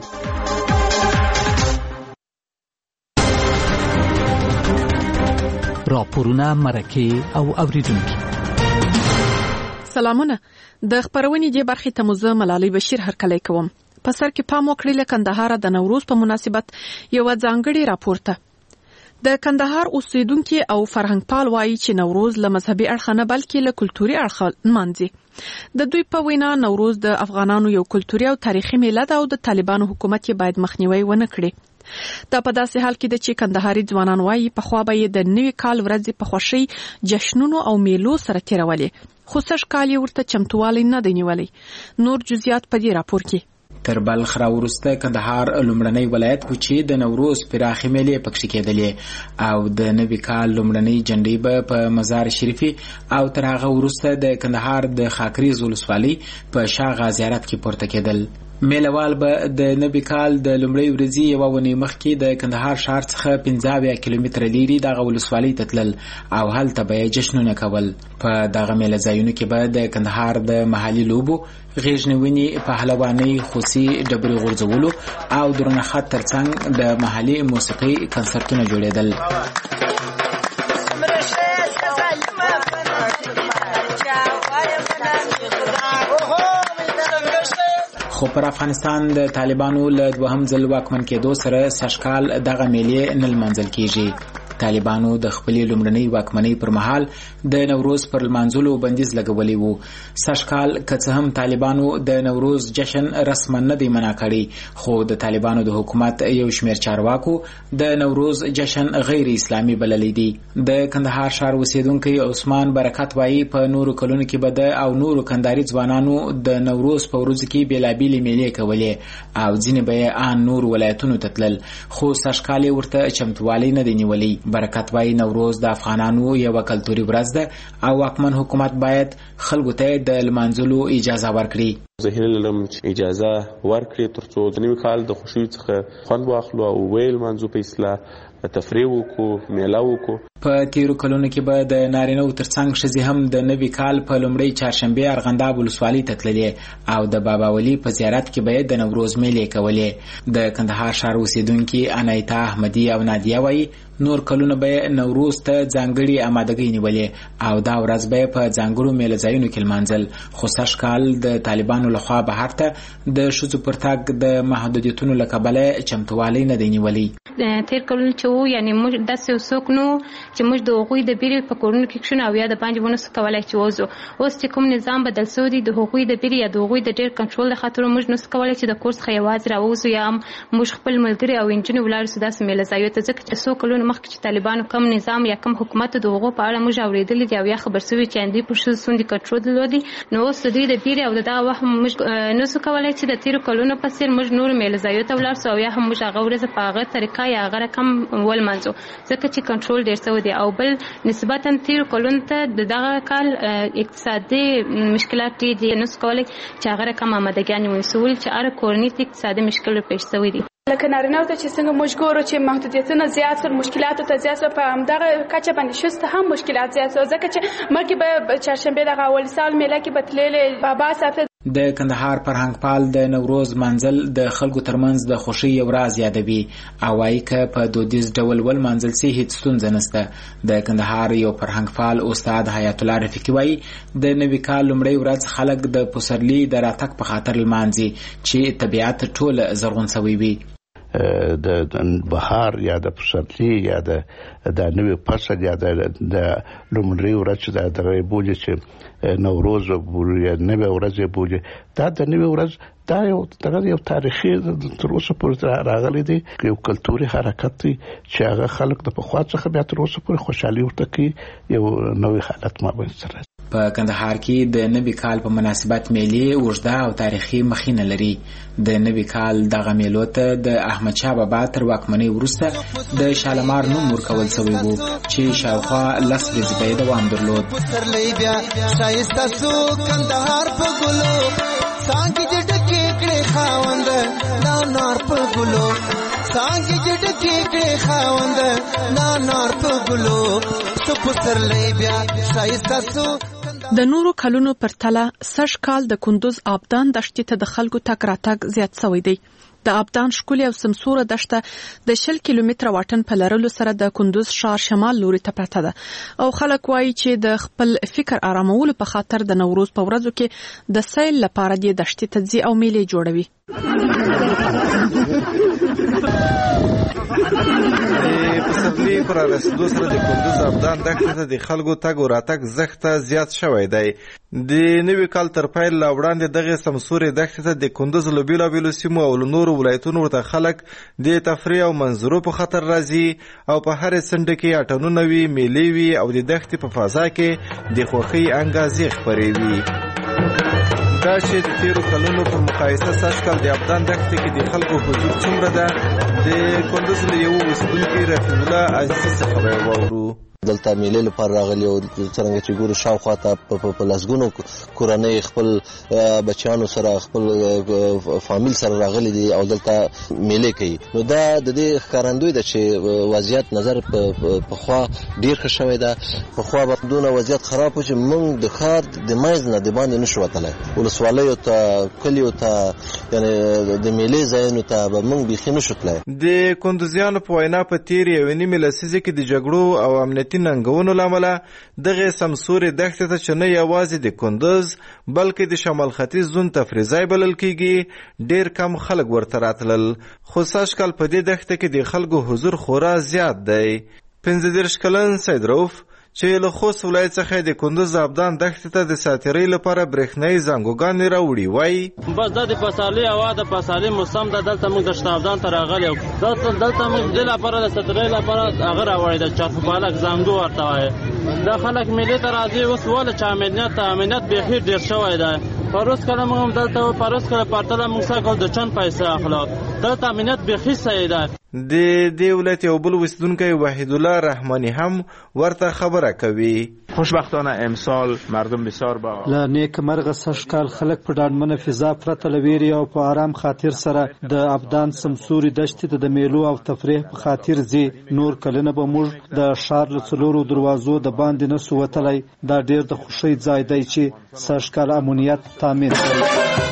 راپورونه، مرکې او اوریدونکي. سلامونه. د خبرونې دی برخې ته مزه ملالۍ بشیر هرکلی کوم. په سر کې پام وکړئ له کندهار د نوروز په مناسبت یو ځانګړي راپورته. د کندهار اوسیدونکو او فرهنګپال وایي چې نوروز له مذهبي اړخ نه بلکې له کلتوري اړخ مانځي. د دوی په وینا نوروز د افغانانو یو کلتوري او تاریخي میله ده او د طالبانو حکومت یې باید مخنیوي ونه کړي. دا په داسې حال کې ده چې کندهاري ځوانان وایي پخوا به یې د نوي کال ورځې په خوښۍ جشنونو او میلو سره تیرولې، خو سږ کال یې ورته چمتووالی نه دی نیولی. نور جزئیات په دې راپور کې. تر بلخ راوروسته کندهار لومړنی ولایت و چې د نوروز پراخې میلې پکښې کېدلې او د نوي کال لومړنۍ جنډې به په مزار شریفي او تر هغه وروسته د کندهار د خاکریز ولسوالۍ په شاغا زیارت کې پورته کېدل. میلوال به د نوي کال د لومړۍ ورځې یوه ونې مخکې د کندهار ښار څخه پنځه اویا کیلومتره لیرې دغه ولسوالۍ ته تلل او هلته به یې جشنونه کول. په دغه میله ځایونو کې به د کندهار د محلي لوبو، غیږنیونې، پهلوانۍ، خوسي، ډبرې غورځولو او درونه خط ترڅنګ د محلي موسیقۍ کنسرتونه جوړېدل. خو پر افغانستان د طالبانو له دوهم ځل واکمن کېدو سره سږکال دغه میلې نه لمانځل کېږي. طالبانو د خپلې لومړنۍ واکمنۍ پر مهال د نوروز پر لمانځلو بندیز لګولی و. سږکال که څه هم طالبانو د نوروز جشن رسما نه دی منع کړی، خو د طالبانو د حکومت یو شمېر چارواکو د نوروز جشن غیر اسلامي بللی دی. د کندهار ښار اوسیدونکی عثمان برکت وایي په نورو کلونو کې به د او نورو کندهاري ځوانانو د نوروز په ورځو کې بېلابېلې میلې کولې او ځینې به یې ان نورو ولایتونو ته تلل، خو سږکال یې ورته چمتووالی نه دی نیولی. برکت وایي نوروز د افغانانو یوه کلتوري ورځ ده او واکمن حکومت باید خلکو ته د لمانځلو اجازه ورکړي. زه هیله لرم چې اجازه ورکړي تر څو د نوي کال د خوښیو څخه خوند واخلو او ویې لمانځو په اصطلاح تفریح وکړو، میله وکړو. په تیرو کلونو کې به د نارینه‌و ترڅنګ ښځې هم د نوي کال په لومړۍ چهارشنبې ارغنداب ولسوالۍ ته تللې او د بابا ولي په زیارت کې به د نوروز میلې کولې. د کندهار ښار اوسیدونکي انایتا احمدي او نادیه وایي نور کلونه به نوروز ته ځانګړي آمادګۍ نیولې او دا ورځ به په ځانګړو میله ځایونو کې لمانځل، خو سږ کال د طالبانو لخوا بهر ته د ښځو پر تګ د محدودیتونو له کبله چمتووالی نه دی نیولی. تیر کلونه چې وو یعنې موږ داسې یو څوک نه وو چې موږ د هغوی د بیرې په کورونو کې کښېنو او یا د باندې ونسو کولی چې وځو. اوس چې کوم نظام بدل شوی دی د هغوی د بیرې یا د هغوی د ډېر کنټرول له خاطرو موږ نسو کولی چې د کور څخه یوازې راووځو یا هم موږ خپل ملګري او نجونې ولاړو سو داسې میله ځایو ته، ځکه چې څو کلونه مخکې چې طالبانو کم نظام یا کم حکومت د هغو په اړه موږ اورېدلي دي او یا خبر شوي چې دوی پر ښځو څومره کنټرول درلودی. نو اوس د دوی د بیرې او د دغه وخت موږ نسو کولی چې د تېرو کلونو په څېر موږ نورو میله ځایو ته ولاړ سو او یا هم موږ هغه ورځ په هغه طریقه یا هغه رقم ولمانځو، ځکه چې کنټرول ډېر شوی دی. او بل نسبتا تیرو کلونو ته د دغه کال اقتصادي مشکلات ډېر دي، نسو کولی چې هغه رقم آمادګیانې ونیسو چې هره کورنۍ ته اقتصادي مشکل پیښ شوی دی. لکه نارینه‌و ته چې څنګه موږ ګورو چې محدودیتونه زیات سول، مشکلاتو ته زیات سول، په همدغه کچه باندې ښځو ته هم مشکلات زیات سول، ځکه چې مخکې به چهارشنبې دغه اول سال میله کې به تللې بابا صافی. د کندهار فرهنګپال د نوروز منزل د خلکو ترمنځ د خوښۍ یو راز یادوي او وايي که په دودیز ډول ولمانځل سي هیڅ ستونزه نشته. د کندهار یو فرهنګپال استاد حیات الله رفیقي وايي د نوي کال لومړۍ ورځ خلک د پسرلي د راتګ په خاطر لمانځي چې طبیعت ټول زرغون شوی وي. د بهار یا د پسرلي یا د د نوې فصل یا د لومړۍ ورځ چې د دغه بوجي چې نوروز بوجي یا نوې ورځ بوجي دا د نوې ورځ دا یو دغه یو تاریخي تر اوسه پورې راغلی دی یو کلتوري حرکت دی چې هغه خلک د پخوا څخه بیا تر اوسه پورې خوشحالي ورته کوي یو نوې حالت مابین سره. په کندهار کې د نوي کال په مناسبت میلې اوږده او تاریخي مخینه لري. د نوي کال دغه میلو ته د احمد شاه بابا تر واکمنۍ وروسته د شالمار نوم ورکول شوی و چې شاوخوا لس ورځې به یې دوام درلود. د نورو کلونو پر تله سږ کال د کندوز آبدان دښتې ته د خلکو تګ راتګ زیات شوی دی. د آبدان ښکلې او سمسوره دښته د شل کیلومتره واټن په لرلو سره د کندوز ښار شمال لوري ته پرته ده او خلک وایي چې د خپل فکر آرامولو په خاطر د نوروز په ورځو کې د سیل لپاره د دښتې ته ځي او میلې جوړوي. پسرلي پر رسیدو سره د کندوز آبدان دښتې ته د خلکو تګ او راتګ زښته زیات شوی دی. د نوي کال تر پیل لا وړاندې دغه سمسورې دښتې ته د کندوز له بېلابېلو سیمو او له نورو ولایتونو ورته خلک د تفریح او منظرو په خاطر راځي او په هرې څنډه کې اټنونه وي، میلې وي او د دښتې په فضا کې د خوښۍ انګازې خپرې وي. دا چې د تیرو کلونو په مقایسه سږ کال د آبدان دښتې کې د خلکو حضور څومره ده، د کندوز له یوه اوسېدونکي رفیع الله عزیزي څخه به یې واورو. دلته میلې لپاره راغلي او څرنګه چې ګورو شاوخوا ته په لسګونو کورنۍ خپل بچیانو سره خپل فامیل سره راغلي دي او دلته میلې کوي. نو دا د دې ښکارندوی ده چې وضعیت نظر پخوا ډېر ښه شوی ده. پخوا به دونه وضعیت خراب و چې موږ د ښار د منځ نه د باندې نشو وتلی، ولسوالیو ته کلیو ته یعنې د میلې ځایونو ته به موږ بیخي نشو تلی. د کندوزیانو په وینا په تېرې یوې نیمې لسیزې کې د جګړو او امنیتي ننګونو له امله دغه سمسورې دښتې ته چې نه یوازې د کندوز بلکې د شمال ختیځ زون تفریح ځای بلل کیږي ډېر کم خلک ورته راتلل. خو سږ کال په دې دښته کې د خلکو حضور خورا زیات دی. پنځه دېرش کلن سید رؤف چې له خوست ولایت څخه د کندوز آبدان دښتې ته د ساتیرۍ لپاره برېښنایي زنګوګانې راوړي وایي بس دا د پسرلي هوا د پسرلي موسم ده. دلته موږ د آبدان ته راغلي یو دلته موږ دې لپاره د ساتیرۍ لپاره هغه راوړی د چارپالک زنګو ورته وایي. دا خلک میلې ته راځي اوس ولې چې امنیت امنیت بیخي ډېر شوی دی. پروس کله موږ هم دلته پروس کله پرتله موږ سږ کال د چند پیسې اخلو. دلته امنیت بیخي صحیح دی. د دې ولایت یو بل اوسیدونکی وحید الله رحمانی هم ورته خبره کوي. خوشبختانه امسال مردم بسیار با له نیک مرغه سږ کال خلک په ډاډمنه فضا پرته له ویرې او په آرام خاطر سره د آبدان سمسوري دښتې ته د میلو او تفریح په خاطر ځي. نور کلونه به موږ د ښار له څلورو دروازو د باندې نسو وتلی. دا ډېر د خوښۍ ځای دی چې سږ کال امنیت تامین کړي.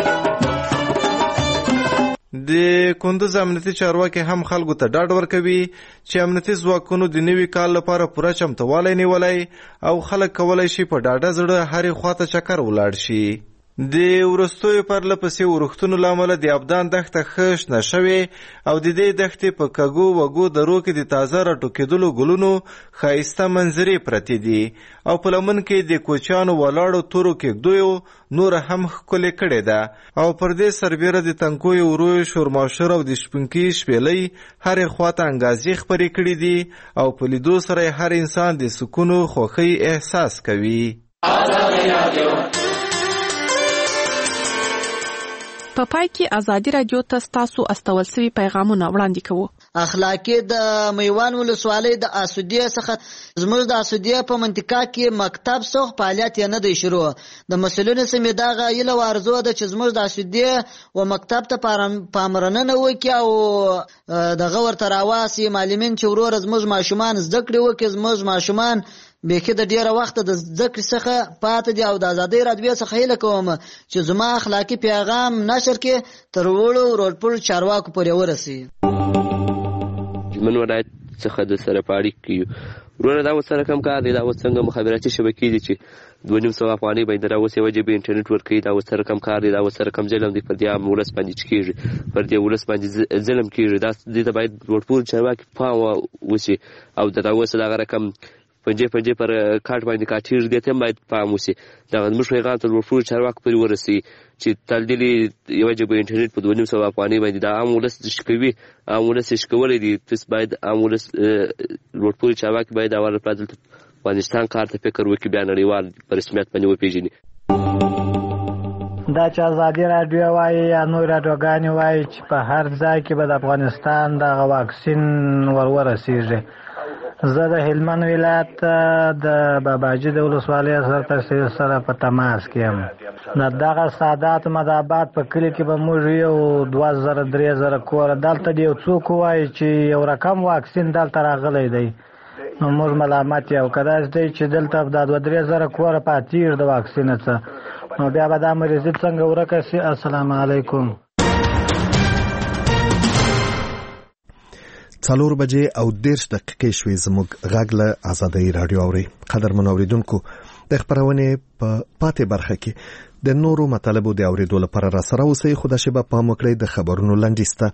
د کندوز امنیتي چارواکي هم خلکو ته ډاډ ورکوي چې امنیتي ځواکونو د نوي کال لپاره پوره چمتووالی نیولی او خلک کولی شي په ډاډه زړه هرې خواته چکر ولاړ شي. د وروستیو پرله پسې ورښتونو له امله د آبدان دښته ښه شنه شوې او د دې دښتې په کږو وږو درو کې د تازه راټوکېدلو ګلونو ښایسته منظرې پرتې دي او په لمن کې د کوچیانو ولاړو تورو کېږدیو نوره هم ښکلې کړې ده او پر دې سربیره د تنکیو ورویو شورماشور او د شپونکي شپېلۍ هرې خواته انګازې خپرې کړي دي او په لیدو سره هر انسان د سکون او خوښۍ احساس کوي. په پای کې ازادي رادیو ته ستاسو استول سوي پیغامونه وړاندې کوو. اخلاقی د میوان ولسوالۍ د اسودیه څخه زموږ د اسودیه په منطقه کې مکتب څخه فعالیت نه دی شروع. د مسؤلینو سمې دغه یله ورزو د چې زموږ د اسودیه و مکتب ته پاملرنه نه وکړي او دغه ورته راواسي معلمین چې ورور زموږ ماشومان زده کړي وکړي. زموږ ماشومان بیخي د ډیره وخت د زده کړې څخه پاتې دي او د ازادۍ رادیو څخه هیله کوم چې زما اخلاقي پیغام نشر کې تر وړو ورپل چارواکو پورې ورسي. من ولایت څخه د سره پاړی کې ورونه دا اوس سره کم کار دی. دا اوس څنګه مخابراتي شبکې دي چې دوه نیم سوه افغانۍ باندې را اوس یوه جې بي انټرنېټ ورکوي، دا اوس سره کم کار دی. دا اوس سره کم ظلم دی پر دې عام ولس باندې چې کېږي، پر دې ولس باندې ظلم کېږي. دا دې ته باید لوړپوړي چارواکي پام وشي او د دا اوس دغه رقم پنجې پنجې پر کاټ باندې کاټېږي، دې ته هم باید پام وشي. دغه زموږ پیغام ته لوړپوړي چارواکو پورې ورسوي چې تلدلې یوه جې بي انټرنېټ په دوه نیم سوه افغانۍ باندې دا عام ولس شکوي، عام ولس یې شکولی دی. پس باید عام ولس لوړپوړي چارواکي باید اول لپاره دلته افغانستان کار ته فکر وکړي، بیا نړیوال په رسمیت باندې وپېژني. دا چې ازادي راډیو وایي یا نور راډیوګانې وایي چې په هر ځای کې به د افغانستان دغه واکسین ور ورسېږي. زه د هلمند ولایت د باباجي د ولسوالۍ سرتاسر سره په تماس کې یم. د دغه سادات مدابات په کلي کې به موږ یو دوه زره درې زره کوره دلته د یو څوک وایي چې یو رقم واکسین دلته راغلی دی، نو موږ ملامت یو کداش دی چې دلته د دوه درې زره کوره پاتېږي د واکسین څخه، نو بیا به دا مریضي څنګه ورکه سي. السلام علیکم. څلور بجې او دېرش دقیقې شوې. زموږ غږ له ازادۍ راډیو اورئ. قدرمنو اورېدونکو، د خپرونې په پاتې برخه کې د نورو مطالبو د اورېدو لپاره راسره اوسئ، خو دا شیبه پام وکړئ د خبرونو لنډیز ته.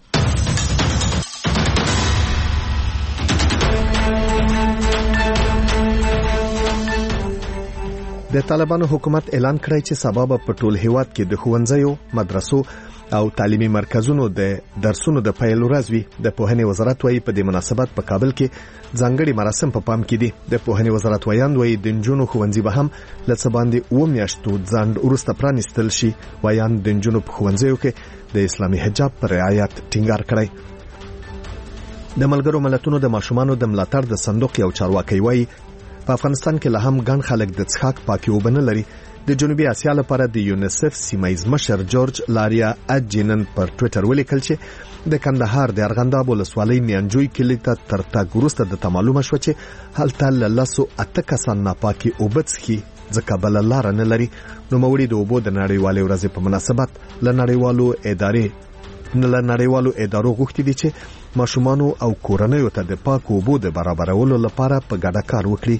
د طالبانو حکومت اعلان کړی چې سبا به په ټول هیواد کې د ښوونځیو، مدرسو او تعلیمي مرکزونو د درسونو د پیل ورځ وي. د پوهنې وزارت وايي په دې مناسبت په کابل کې ځانګړي مراسم په پام کې دي. د پوهنې وزارت وایاند وايي د نجونو ښوونځي به هم له څه باندې اووه میاشتو ځنډ وروسته پرانیستل شي. وایاند د نجونو په ښوونځیو کې د اسلامي حجاب پر رعایت ټینګار کړی. د ملګرو ملتونو د ماشومانو د ملاتړ د صندوق یو چارواکي وايي په افغانستان کې لا هم ګڼ خلک د څښاک پاکي اوبه نه لري. د جنوبي اسیا لپاره د یونیسف سیمایز مشر جورج لاریا اجینن پر ټوئیټر ولیکل چې د کندهار د ارغنداب ولسوالۍ میانجوی کلي ته تر تګ وروسته د معلومه شو چې هلته له لسو اته کسان ناپاکي اوبه څښي ځکه بله لاره نه لري. نوموړي د اوبو د نړیوالې ورځې په مناسبت له نړیوالو ادارې له نړیوالو ادارو غوښتي دي چې ماشومانو او کورنیو ته د پاکو اوبو د برابرولو لپاره په ګډه کار وکړي.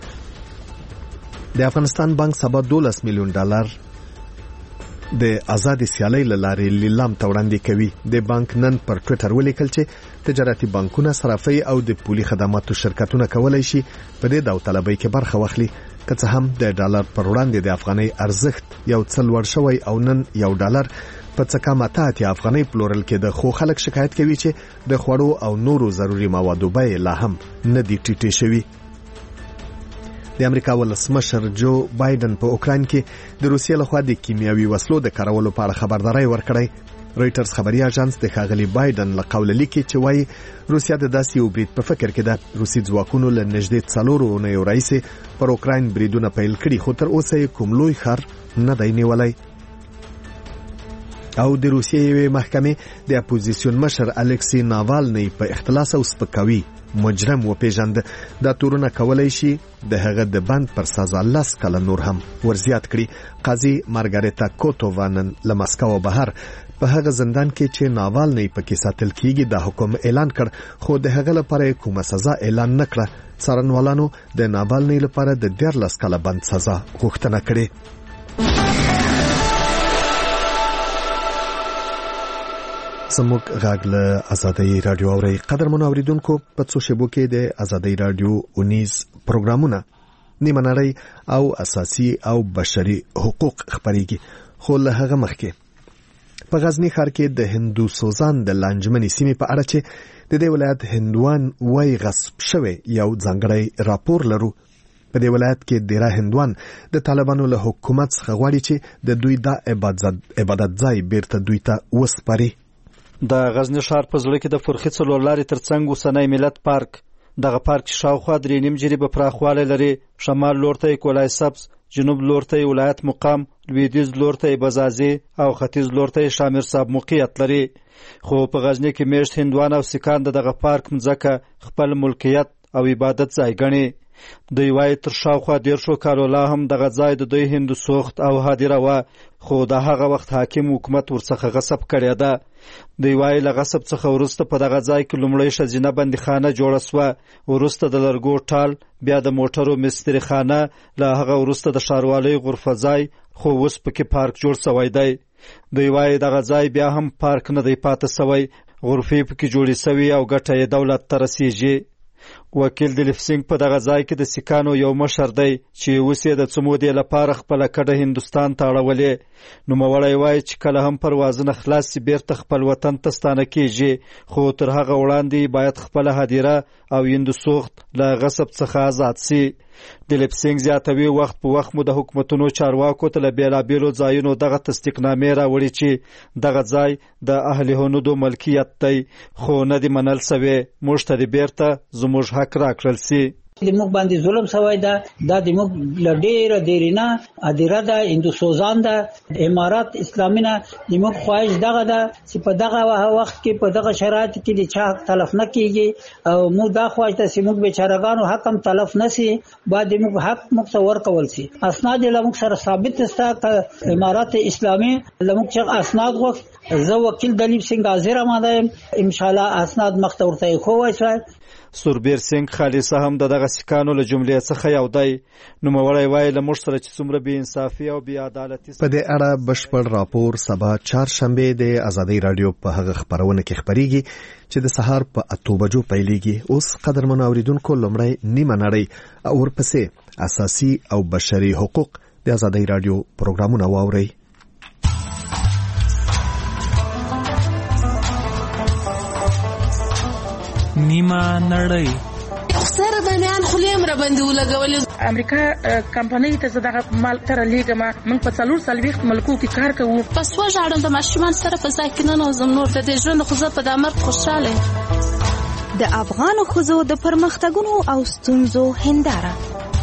د افغانستان بانک سبا دولس میلیون ډالر د آزاد سیالۍ لارې لیلام ته وړاندې کوي. د بانک نن پر ټوئیټر ولیکل چې تجارتي بانکونه، صرافي او د پولي خدماتو شرکتونه کولای شي په دې داوطلبۍ کې برخه واخلي. که څه هم د ډالر پر وړاندې د افغانۍ ارزښت یو څه لوړ شوی او نن یو ډالر په څه کم اته اتیا افغانۍ پلورل کېده، خو خلک شکایت کوي چې د خوړو او نورو ضروري موادو بیې لا هم نه دي ټیټې شوي. د امریکا ولسمشر جو بایدن په اوکراین کې د روسیې لخوا د کیمیاوي وسلو د کارولو په اړه خبرداری ورکړی. رویټرز خبري اژانس د ښاغلي بایدن له قوله لیکي چې وایي روسیا د داسې یو برید په فکر کې ده. روسي ځواکونو له نږدې څلورو اونیو راهیسې پر اوکراین بریدونه پیل کړي، خو تر اوسه یې کوم لوی ښار نه دی نیولی. او د روسیې یوې محکمې د اپوزیسیون مشر الکسی ناوالنی په اختلاس او سپکاوي مجرم وپیژند. دا تورونه کولای شي د هغه د بند پر سزا لس کاله نور هم ورزیات کړي. قاضي مارګاریتا کوتووانن له مسکو بهر په هغه زندان کې چې ناوالنی پکې ساتل کیږي دا حکم اعلان کړ، خو د هغه لپاره کومه سزا اعلان نه کړه. څارنوالانو د ناوالنی لپاره د دیارلس کاله بند سزا غوښتنه کړې. زموږ غږ له ازادۍ راډیو اورئ. قدرمنو اوریدونکو، په څو شیبو کې د ازادۍ راډیو اونیز پروګرامونه نیمه نړۍ او اساسي او بشري حقوق خپرېږي. خو له هغه مخکې په غزنی ښار کې د هندو سوزان د لانجمنې سیمې په اړه چې د دې ولایت هندوان وای غصب شوی یو ځانګړی راپور لرو. په دې ولایت کې ډیره هندوان د طالبانو له حکومت څخه غواړي چې د دوی د عبادت ځای بیرته دوی ته وسپاري. د غزنی ښار په زړه کې د فرخي څلور لارې ترڅنګ اوسنی ملت پارک، دغه پارک شاوخوا درې نیم جریبه پراخوالی لري. شمال لور ته یې کولای سبز، جنوب لور ته یې ولایت مقام، لویدیځ لور ته یې بزازي او ختیځ لور ته یې شامر صاحب موقعیت لري. خو په غزنی کې میشت هندوان او سیکان دغه پارک مځکه خپل ملکیت او عبادت ځای ګڼي. دوی وایي تر شاوخوا دیرشو کالو لا هم دغه ځای د دوی هندو سوخت او هدیره وه، خو د هغه وخت حاکم حکومت ورڅخه غصب کړې ده. دوی وایي له غصب څخه وروسته په دغه ځای کې لومړی ښځینه بندیخانه جوړه سوه، وروسته د لرګو ټال، بیا د موټرو مستري خانه، له هغه وروسته د ښاروالۍ غرفه ځای، خو اوس پکې پارک جوړ سوی دی. دوی وایي دغه ځای بیا هم پارک نه دی پاتې سوی، غرفې پکې جوړې سوي او ګټه یې دولت ته رسیږي. وکیل دلیپ سنگ په دغه ځای کې د سیکانو یو مشر دی چې اوس یې د څه مودې لپاره خپله کډه هندوستان ته اړولې. نوموړی وایي چې کله هم پروازونه خلاص سي بیرته خپل وطن ته ستانه کیږي، خو تر هغه وړاندې باید خپله هدیره او هندو سوخت له غصب څخه آزاد سي. دلیپ سنگ زیاتوي وخت په وخت مو د حکومتونو چارواکو ته له بېلابېلو ځایونو دغه تصدیقنامې راوړي چې دغه ځای د اهل هنودو ملکیت دی، خو نه دي منل سوې. موږ ته دې بیرته زموږ حق راکړل سي. د موږ باندې ظلم سوی ده، دا د موږ له ډېره دیرینه هدیره ده، هندوسوزان ده، امارات اسلامي نه. د موږ خواهش دغه ده چې په دغه وخت کې په دغه شرایطو کې د چا حق تلف نه کیږي، او موږ دا خواهش ده چې موږ بیچارهګانو حق هم تلف نه سي، باید د موږ حق موږ ته ورکول سي. اسناد یې له موږ سره ثابت سته که امارات اسلامي له موږ څخه اسناد غوښت. زه وکیل دلیپ سنگ حاضر آماده یم، انشاءالله اسناد مخ ته ورته ایښوی شوی. سوربیر سنگ خالصه هم د دغه سیکانو له جملې څخه یو دی. نوموړی وایي له موږ سره چې څومره بې انصافي او بې عدالتي. په دې اړه بشپړ راپور سبا چهارشنبې د ازادۍ راډیو په هغه خپرونه کې خپریږي چې د سهار په اتو بجو پیلېږي. اوس قدرمنو اوریدونکو لومړی نیمه نړۍ او ورپسې اساسي او بشري حقوق د ازادۍ راډیو پروګرامونه واورئ. نیمه نړۍ سره باندې خلیم را باندې ولګول. امریکا کمپنۍ ته زداغه مال تر لیګه ما موږ په څلور سلويخت ملکو کې کار کوو. پس وژاړم د ماشومان سره په ځای کې نه نوزم نور د دې ژوند خو زه په دامر خوشاله. د افغان ښځو د پرمختګونو او ستونزو هنداره.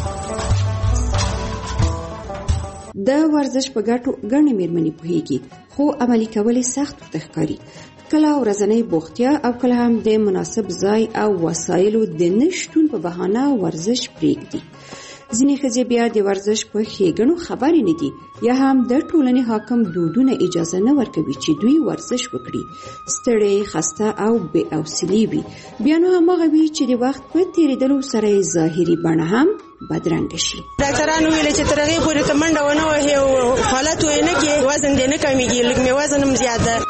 د ورزش په ګټو ګڼې میرمنې پوهیږي، خو عملي کول یې سخت ورته ښکاري. کله ورځنۍ بوختیا او کله هم د مناسب ځای او وسایلو د نشتون په بهانه ورزش پرېږدي. ځینې ښځې بیا د ورزش په ښېګڼو خبرې نه دي، یا هم د ټولنې حاکم دودونه اجازه نه ورکوي چې دوی ورزش وکړي. ستړی، خسته او بې حوصلې وي. بیا نو هماغه وي چې د وخت په تېرېدلو سره یې ظاهري بڼه هم بدرنګه شي. ډاکټرانو ویل چې تر هغې پورې ته منډه ونه وهې او حالت یې نه کړي، وزن دې نه کمیږي، لږ مې وزن هم زیات ده.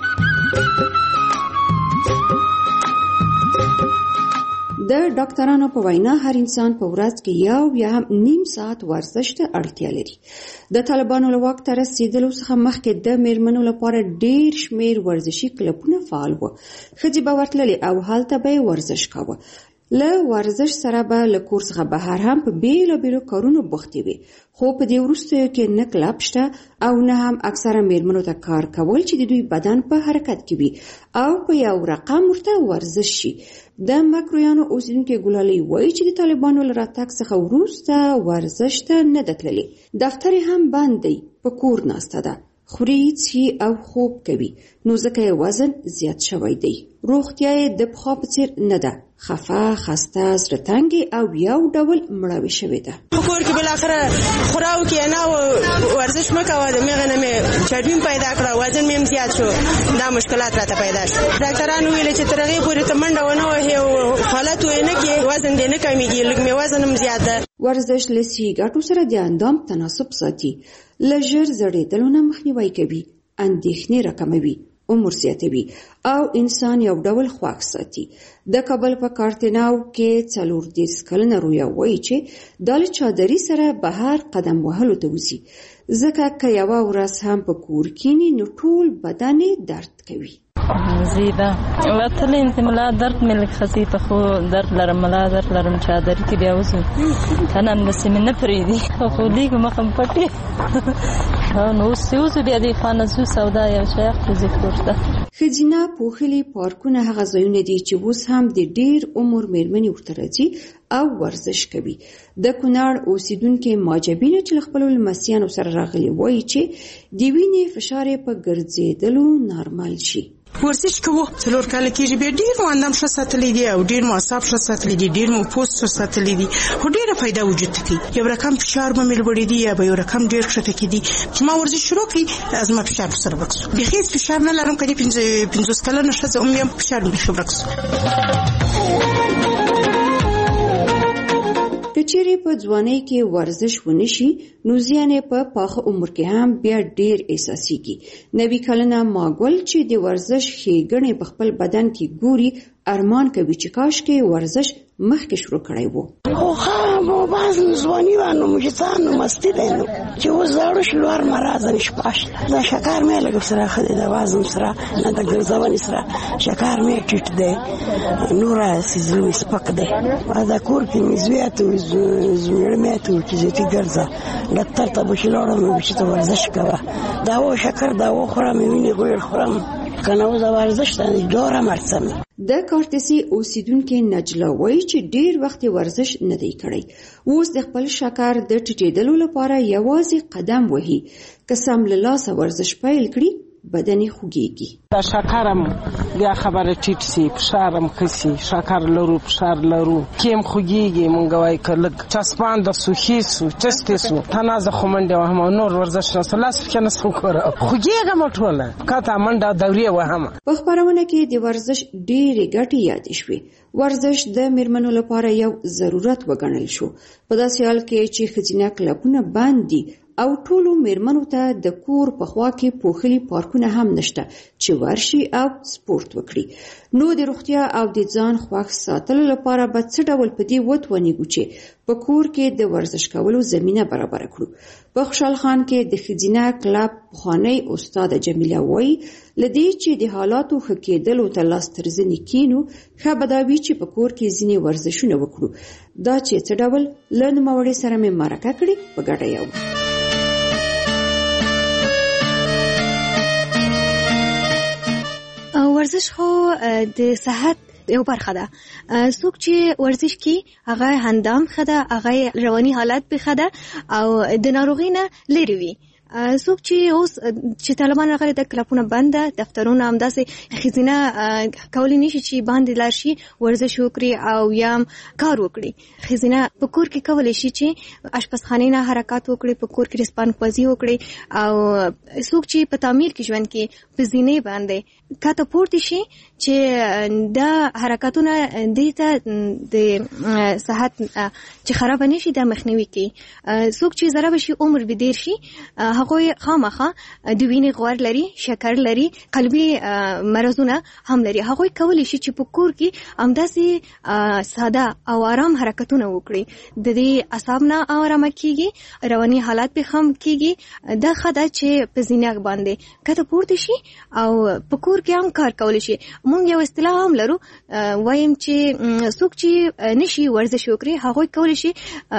د ډاکټرانو په وینا هر انسان په ورځ کې یو یا هم نیم ساعت ورزش ته اړتیا لري. د طالبانو له واک ته رسیدلو څخه مخکې د میرمنو لپاره ډېر شمېر ورزشي کلبونه فعال وو. ښځې به ورتللې او هلته به یې ورزش کاوه. له ورزش سره به له کور څخه بهر هم په بیلابیلو کارونو بوختې وي، خو په دې وروستیو کې نه کلب شته او نه هم اکثره میرمنو ته کار کول چې د دوی بدن په حرکت کې وي او په یو رقم ورته ورزش شي. د مکرویانو اوسیدونکي ګلالۍ وایي چې د طالبانو له راتګ څخه وروسته ورزش ته نه ده تللې. دفتر هم بند دی، په کور ناسته ده، خوري، څښي او خوب کوي، نو ځکه یې وزن زیات شوی دی. روغتیا یې د پخوا په څېر نه ده، خفه، خسته، زړه تنګې او یو ډول مړاوې شوې ده. په کور کې بالاخره خوراو کې نه ورزش مه کوه، د مېغه نه مې چربي پیدا کړه، وزن مې هم زیات شو، دا مشکلات راته پیدا شو. ډاکټرانو ویل چې تر هغې پورې ته منډه ونه وهې او حالت یې نه کړي، وزن دې نه کمیږي، لږ مې وزن هم زیات ده. ورزش له صحي ګټو سره د اندام تناسب ساتي، له ژر زړېدلو نه مخنیوی کوي، اندېښنې راکموي، عمر زیاتوي او انسان یو ډول خوښ ساتي. د کابل په کارتناو کې څلور دېرش کلنه رویا وایي چې دا له چادري سره بهر قدم وهلو ته وځي، ځکه که یوه ورځ هم په کور کینی نو ټول بدن درد کوي. زیده وتلی انت ملا درد مې لږ خسیته، خو درد لرم، ملا درد لرم، چادري کې بیا وځو کنه همداسې مې نه پرېږدي، خو لیږو مخه مې پټې نو اوس چې وځو بیا دې خوا نه ځو سودا یو شی اخلو ځو کور ته. ښځینه پوښلي پارکونه هغه ځایونه دي چې اوس هم د ډېر عمر میرمنې ورته راځي او ورزش کوي. د کونړ اوسیدونکې ماجبینه چې له خپلو لمسیانو سره راغلي وایي چې د وینې فشار یې په ګرځېدلو نارمل شي. ورزش کوو څلور کال کېږي به ډیر مو اندام ښه ساتلی دی او ډیر مو اعصاب ښه ساتلی دي ډیر مو پوست ښه ساتلی دي خو ډیره فایده وجود ته کوي یو رقم فشار به مې لوړی دی یا به یو رقم ډیر ښکته کېدی چې ما ورزش شروع کړي از ما فشار سره ورکسو بیخي هېڅ فشار نه لرم که دې پنځوس کلنه ښځه هم یم فشار مې بیخي ورکسو که چیرې په ځوانۍ کې ورزش ونشي نو زیان یې په پاخه عمر کې هم بیا ډیر احساسېږي. نوي کلنه ماګل چې د ورزش ښېګڼې په خپل بدن کې ګوري ارمان کوي چې کاشکې ورزش مخکې شروع کړی وو. خو ها باز ځواني وانه مجسانو مستی دی نو چې اوس زاړه شلوار مراد نشي پاشله دا شکر مې لګو سره خدای د وازم سره نه د ګرځونې سره شکر مې ټیټ دی نور سيزلو سپک دی دا کور کې مزویات او زمړمات او چې دې ګرځا ډاکټر ته بشلوړم چې ته ورزش کوه دا و شکر دا و خورم ویني ګویر خورم کنه و ورزش ته جوړه مرسم. د کارتسي اوسیدونکو نجلا وایي چې ډیر وخت ورزش نه دی کړی. اوس د خپل شکر د ټیټېدلو لپاره یوازې قدم وهي. که سم له لاسه ورزش پیل کړي بدن یې خوږیږي. دا شکرم بیا خبره ټیټ سي فشارم خسي شکر لرو فشار لرو کیم خوږیږي مونږ وای کله چسپان د سوخي سو چسته سو تنازه خومنده وهم نور ورزش نه سلاس کنه سو کور خوږیږي مټوله کاته منډه دوري وهم. په خبرونه کې د ورزش ډېرې ګټې یاد شوې. ورزش د میرمنو لپاره یو ضرورت وګڼل شو په داسې حال کې چې ښځینه کلبونه بند دي او ټولو میرمنو ته د کور په خوا کې پوښلي پارکونه هم نشته چې ورشي او سپورت وکړي. نو د روغتیا او د ځان خوښ ساتلو لپاره به څه ډول په دې وتوانیږو چې په کور کې د ورزش کولو زمینه برابر کړو. په خوشحال خان کې د ښځینه کلب پخوانۍ استاد جمیله وایي لدې چې د حالاتو ښه کېدلو ته لاس تر زنې کینو ښه به دا وي چې په کور کې ځینې ورزشونه وکړو. دا چې څه ډول له نوموړې سره مې مرکه کړې په ګډه یو ورزش خو د صحت یو برخه ده. څوک چې ورزش کوي هغه اندام ښه ده هغه رواني حالت به ښه ده او د ناروغۍ نه لرې وي. څوک چې اوس چې طالبان راغلي د کلبونه بند ده دفترونه همداسې ښځینه کولی نشي چې باندې لاړ شي ورزش وکړي او یا کار وکړي. ښځینه په کور کې کولی شي چې اشپزخانې نه حرکات وکړي په کور کې رسپانپازي وکړي او څوک چې په تعمیر کې ژوند کې په زینې باندې کاته پورته شي چې دا حرکاتونه دې ته د صحت چې خراب نشي د مخنیوي کوي. څوک چې ضرب شي عمر به ډیر شي هغه خامخا د وینې غوړ لري شکر لري قلبي مرزونه هم لري. هغه کولی شي چې په کور کې همداسې ساده او آرام حرکتونه وکړي د دې اعصاب نه آرام کیږي رواني حالات به هم کیږي. دا خدای چې په زینک باندې کته پورته شي او په کور کې هم کار کولی شي. مونږ یو اصطلاح هم لرو وایم چې څوک چې نشي ورزش وکړي هغه کولی شي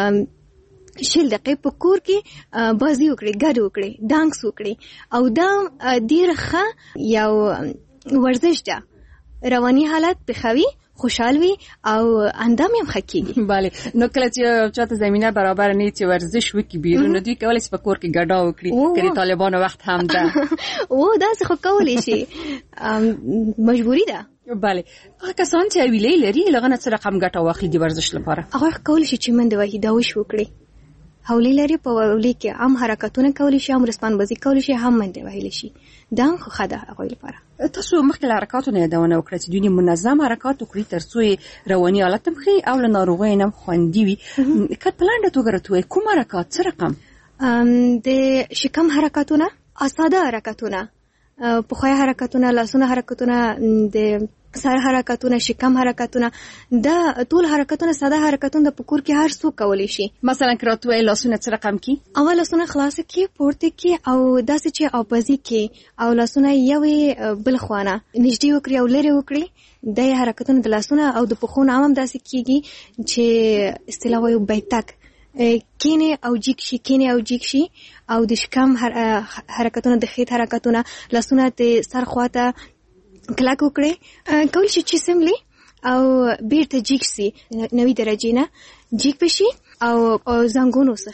شل دقیقې په کور کې بازی وکړي ګډ وکړي ډانس وکړي او دا ډیر ښه یو ورزش ده. رواني حالت بخوي خوشحال وي او اندام هم ښه کیږي. بله نو کله چې چاته زمینه برابر نه چې ورزش وکړي بیرون دوی کولی شي په کور کې ګډا وکړي کله طالبانو وخت هم ده او دا څه خو کولی شي مجبوری ده. بله هغه کسان چې ویلې لري لغنه سره رقم ګټه واخلي د ورزش لپاره هغه کولی شي چې منډه وهي دا وش وکړي حولی لري په حولی کې هم حرکتونه کولی شي هم رسپانبازي کولی شي هم منډه وهلی شي. دا خو ښه ده هغوی لپاره. تاسو مخکې له حرکاتو نه یادونه وکړه چې دوی منظم حرکات وکړي تر څو رواني حالت هم ښه او له ناروغیو نه خوندي وي. که په لنډه توګه راته ووایئ کوم حرکات څه رقم؟ د شکم حرکتونه ساده حرکتونه پخوای حرکتونه لاسونه حرکتونه د سر حرکتونه شکم حرکتونه دا ټول حرکتونه ساده حرکتونه په کور کې هر څوک کولی شي. مثلا کراتوی لاسونه څه رقم کی اول لاسونه خلاص کی پورته کی او داسې چې اوبازي کی او لاسونه یوې بل خوانه نږدې وکړي او لري وکړي. د حرکتونه د لاسونه او د پخونه هم داسې کیږي چې اصطلاح وایو بیتک کینه او جیک شي کینه او جیک شي او د شکم حرکتونه د خېټ حرکتونه لاسونه د سر خواته کلک وکړي کولی شي چې سملی او بیرته جیک سي نوي درجې نه جیک بشي او زنګونو څخه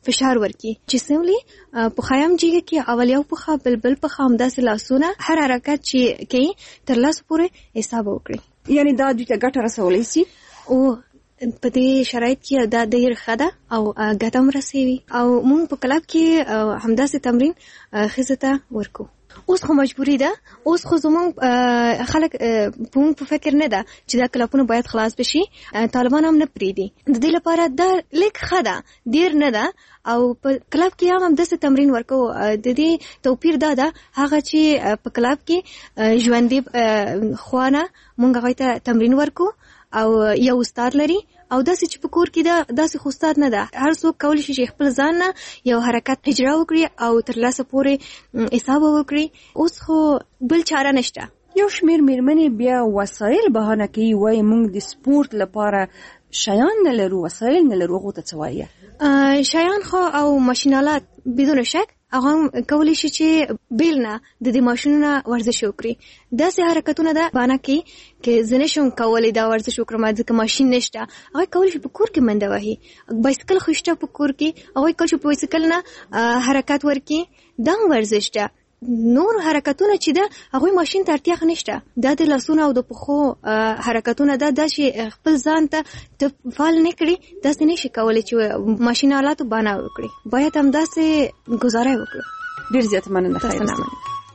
فشار ورکي چې سملی په خیام جیګه کې اول یو په بل بل په خام داسې لاسونه هر حرکت چې کوي تر لاس پورې حساب وکړي یعنی دا دوی ته ګټه رسولی سي او په دې شرایط کې دا ډېر ښه ده او ګټه هم رسوي او موږ په کلب کې همداسې تمرین ښځو ته ورکو. اوس خو مجبوري ده، اوس خو زموږ خلک په موږ په فکر نه ده چې دا کلبونه باید خلاص بشي، طالبان هم نه پرېږدي. د دې لپاره دا لیک ښه ده، ډېر نه ده او په کلب کې هم همداسې تمرین ورکو. د دې توپیر دا ده هغه چې په کلب کې ژوندي خوانه موږ هغوی ته تمرین ورکو او یو استاد لري او داسې چې په کور کې دا داسې خو استاد نه ده. هر څوک کولی شي چې خپل ځان نه یو حرکت اجرا وکړي او تر لاسه پورې حساب وکړي. اوس خو بل چاره نشته. یو شمیر میرمنې بیا وسایل بهانه کوي، وایي موږ د سپورت لپاره شیان نه لرو، وسایل نه لرو. هغو ته څه وایي؟ شیان خو او ماشینالات بدون شک هغه هم کولی شي چې بیل نه د دې ماشینونه ورزش وکړي. داسې حرکتونه ده بانه کې چې زه نشم کولی دا ورزش وکړم ځکه ماشین نشته. هغوی کولی شي په کور کې منډه وهي. بایسکل خو شته په کور کې، هغوی کولی شي په بایسکل نه حرکت ورکړي. دا هم ورزش ده. نور حرکتونه چې ده هغوی ماشین ته اړتیا نشته. دا د لاسونو او د پښو حرکتونه ده، دا چې خپل ځان ته ته فعال نه کړي داسې نشي کولی چې ماشین آلاتو بانه وکړي. باید همداسې ګزاره وکړو. ډېر زیات مننه. خیر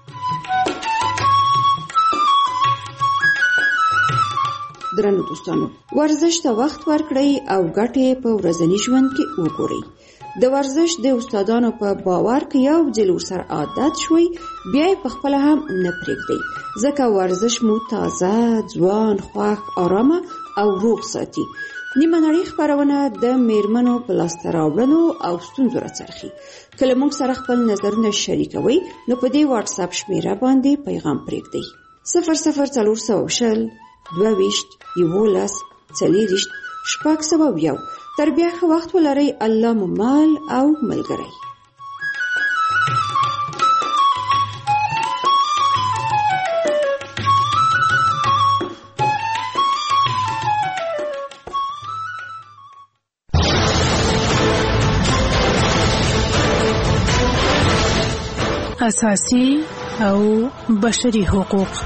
درنو دوستانو، ورزش ته وخت ورکړئ او ګټې په ورځني ژوند کې وګورئ. د ورزش د استادانو په باور کې یو ځل ورسره عادت شوي بیا یې په خپله هم نه پرېږدئ، ځکه ورزش مو تازه، ځوان، خوښ، آرامه او روغ ساتي. نیمه نړۍ خپرونه د میرمنو په لاسته راوړنو او ستونزو راڅرخي. که له موږ سره خپل نظرونه شریکوئ نو په دې واتس اپ شمیره باندې پیغام پرېږدئ: صفر صفر څلور سوه شل دوه ویشت یولس څلېرویشت شپږ سوه یو. تر بیا ښه وخت ولرئ. الله مو مال او ملګری. اساسي او بشري حقوق.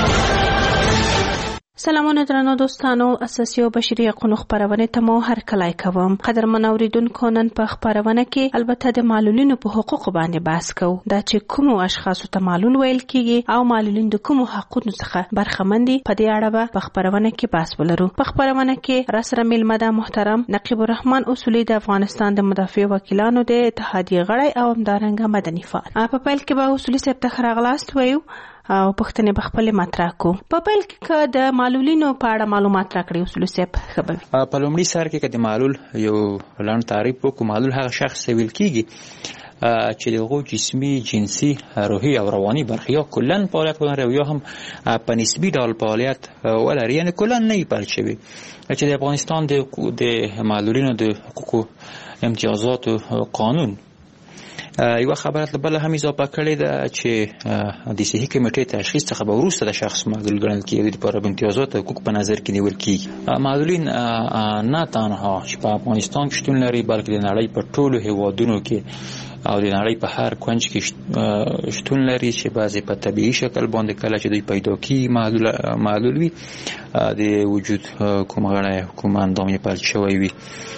سلامونه درنو دوستانو، اساسي او بشري حقوقو خبرونه ته مو هر کله کوم. قدرمن اوریدونکو، نن په خبرونه کې البته د معلولینو په حقوقو باندې بحث کوو. دا چې کوم اشخاصو ته معلول ویل کیږي او معلولین د کوم حقوقو څخه برخمن دي، په دې اړه به په خبرونه کې بحث ولرو. په خبرونه کې راسره میلمه ده محترم نقیب الرحمن اصولی د افغانستان د مدافع وکیلانو د اتحادیې غړی او همدارنګه مدني فعال. په پیل کې به اصولی صاحب ته ښه راغلاست وایو او پښتنې په خپل مطرح کو. په پیل کې د معلولینو په اړه معلومات راکړي اصول صاحب خبر. په لومړي سر کې د معلول یو لاند تعریف وکړو. معلول هغه شخص ویل کیږي چې دغه جسمي، جنسي، روحي او رواني برخې یا کلن فعالیت ولري یا هم په نسبي ډول فعالیت ولري، یعنی کلن نه پال شوی. چې د افغانستان د معلولینو د حقوقو امتیازات قانون یو خبره بل هم اضافه کړې ده چې د صحي کمیټې تشخیص څخه به وروسته د شخص معلول ګڼل کېږي، د لپاره امتیازات او حقوق په نظر کې نیول کېږي. معلولین نه تنها چې په افغانستان کې شتون لري بلکې د نړۍ په ټولو هیوادونو کې او د نړۍ په هر کونج کې شتون لري چې بعضې په طبیعي شکل باندې کله چې دوی پیدا کېږي معلول وي د وجود کوم غړی کوم اندام یې فلج شوی وي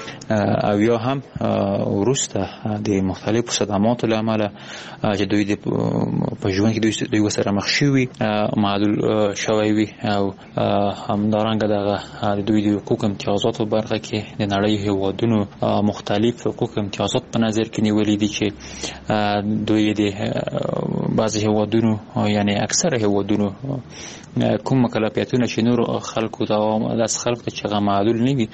او یا هم وروسته د مختلفو صدماتو له امله چې دوی په ژوند کې دوی ورسره مخ شوي معلول شوی وي او همدارنګه دغه د دوی د حقوق امتیازاتو برخه کې د نړۍ هیوادونو مختلف حقوق امتیازات په نظر کې نیولي دي چې دوی د بعضې هیوادونو یعنی اکثره هیوادونو کوم مکلفیتونه چې نور خلکو ته داسې خلکو ته چې هغه معلول نه وي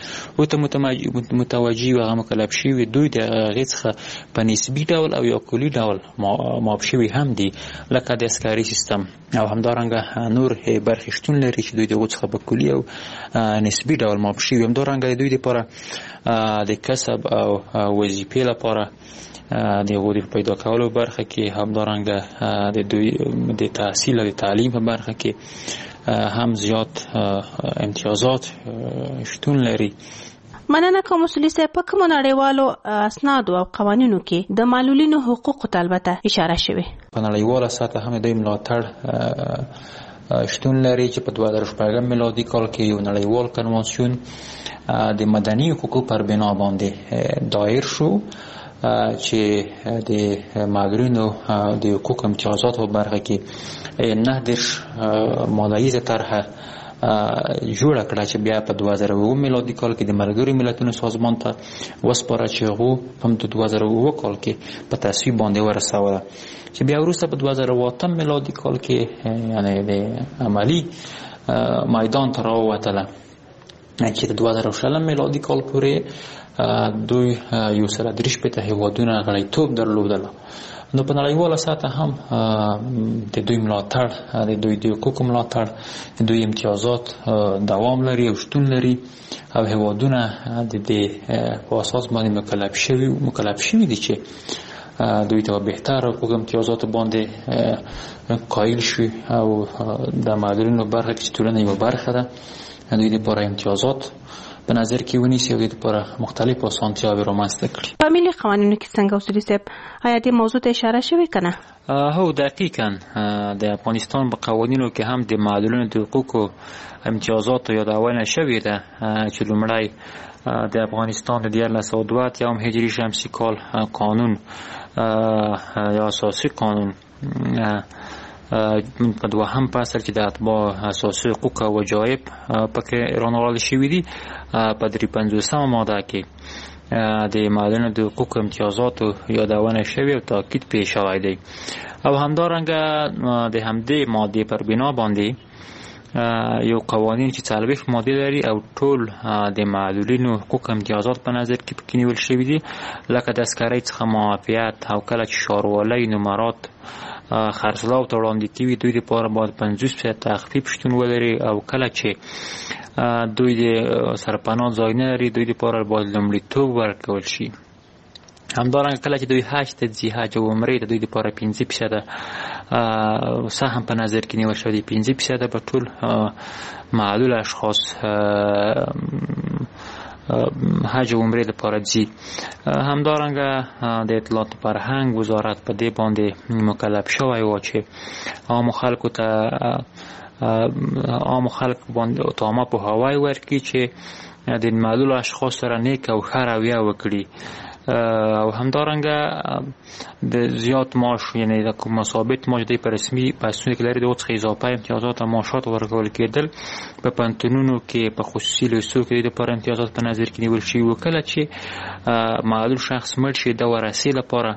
ورته متوجي وي، هغه مکلف شوي، دوی د هغې څخه په نسبي ډول او یا کلي ډول معاف شوي هم دي، لکه د عسکري سیستم او همدارنګه نور برخې شتون لري چې دوی د هغو څخه په کلي او نسبي ډول معاف شوي. همدارنګه د دوی دپاره د کسب او وظیفې لپاره د هغو د پیدا کولو برخه کې همدارنګه د دوی د تحصیل او د تعلیم په برخه کې هم زیات امتیازات شتون لري مننه کوم مسؤلیت په کوم نړیوالو اسناد او قوانینو کې د معلولینو حقوقو ته البته اشاره شوی. په نړیواله سطح هم د ملاتړ شتون لري چې په دوه زره شپږم میلادي کال کې یو نړیوال کنوانسیون د مدني حقوقو پر بنا باندې دایر شو چې د معلولینو د حقوق امتیازاتو په برخه کې نه دېرش ماده طرحه جوړه کړه چې بیا په دوه زره اووه میلادي کال کې د ملګرو ملتونو سازمان ته وسپاره چې هغو هم د دوه زره اووه کال کې په تصویب باندې ورسوله چې بیا وروسته په دوه زره اتم میلادي کال کې یعنی د عملي میدان ته راووتله چې د دوه زره شلم میلادي کال پورې دوی یو سره درې شپېته هېوادونه غړیتوب درلودله. نو په نړیواله سطح هم د دوی ملاتړ د دوی د حقوقو ملاتړ د دوی امتیازات دوام لري او شتون لري او هېوادونه د دې په اساس باندې مکلف شوي مکلف شوي دي چې دوی ته بهتر حقوق امتیازات باندې قایل شي او د معلولینو برخه کې ټولنه یو برخه ده دوی لپاره امتیازات په نظر کې ونیسي او د لپاره مختلف اسانتیاوې رامنځته کړي. په ملي قوانینو کې څنګه اصولي صاحب آیا دې موضوع ته اشاره شوې کنه؟ هو دقیقاً د افغانستان په قوانینو کې هم د معلولینو د حقوقو امتیازاتو یادونه شوې ده چې لومړی د افغانستان د دیارلس سوه دوه اتیایم هجري شمسي کال قانون یا اساسي قانون په دوهم فصل کې د اتباع اساسي حقوق او وجایب پکې رانغاړل شوي دي په درې پنځوسمه ماده کې د معلولینو د حقوق امتیازاتو یادونه شوې او تاکید پرې شوی دی او همدارنګه د همدې مادې پر بنا باندې یو قوانین چې څلوېښت مادې لري او ټول د معلولینو حقوق امتیازات په نظر کې پکې نیول شوي دي لکه د اسکرۍ څخه معافیت او کله چې ښاروالۍ نمرات خرڅلاو ته وړاندې کېږي دوی لپاره باید پنځوس فیصد تخفیف شتون ولري او کله چې دوی د سرپناه ځای نه لري دوی لپاره باید لومړیتوب ورکول شي. همدارنګه کله چې دوی حج ته ځي حج او عمرې ته دوی لپاره پنځه فیصده سهم په نظر کې نیول شوی دی. پنځه فیصده به ټول معلول اشخاص حج او عمرې لپاره ځي. همدارنګه د اطلاعات فرهنګ وزارت په دې باندې مکلف شوی و چې عامو خلکو ته عامو خلک باندې تمام پوهاوی ورکړي چې د معلول اشخاص سره نیک او ښه رویه وکړي او همدارنګه د زیات معاش یعنی د کوم ثابت معاش د رسمي پاسونه کې لري د څخه اضافه امتیازات او معاشات ورکول کېدل په پانتونونو کې په خصوصي لیسو کې د پر امتیازات په نظر کې نیول شي وکړه چې معلول شخص مړ شي د ورثې لپاره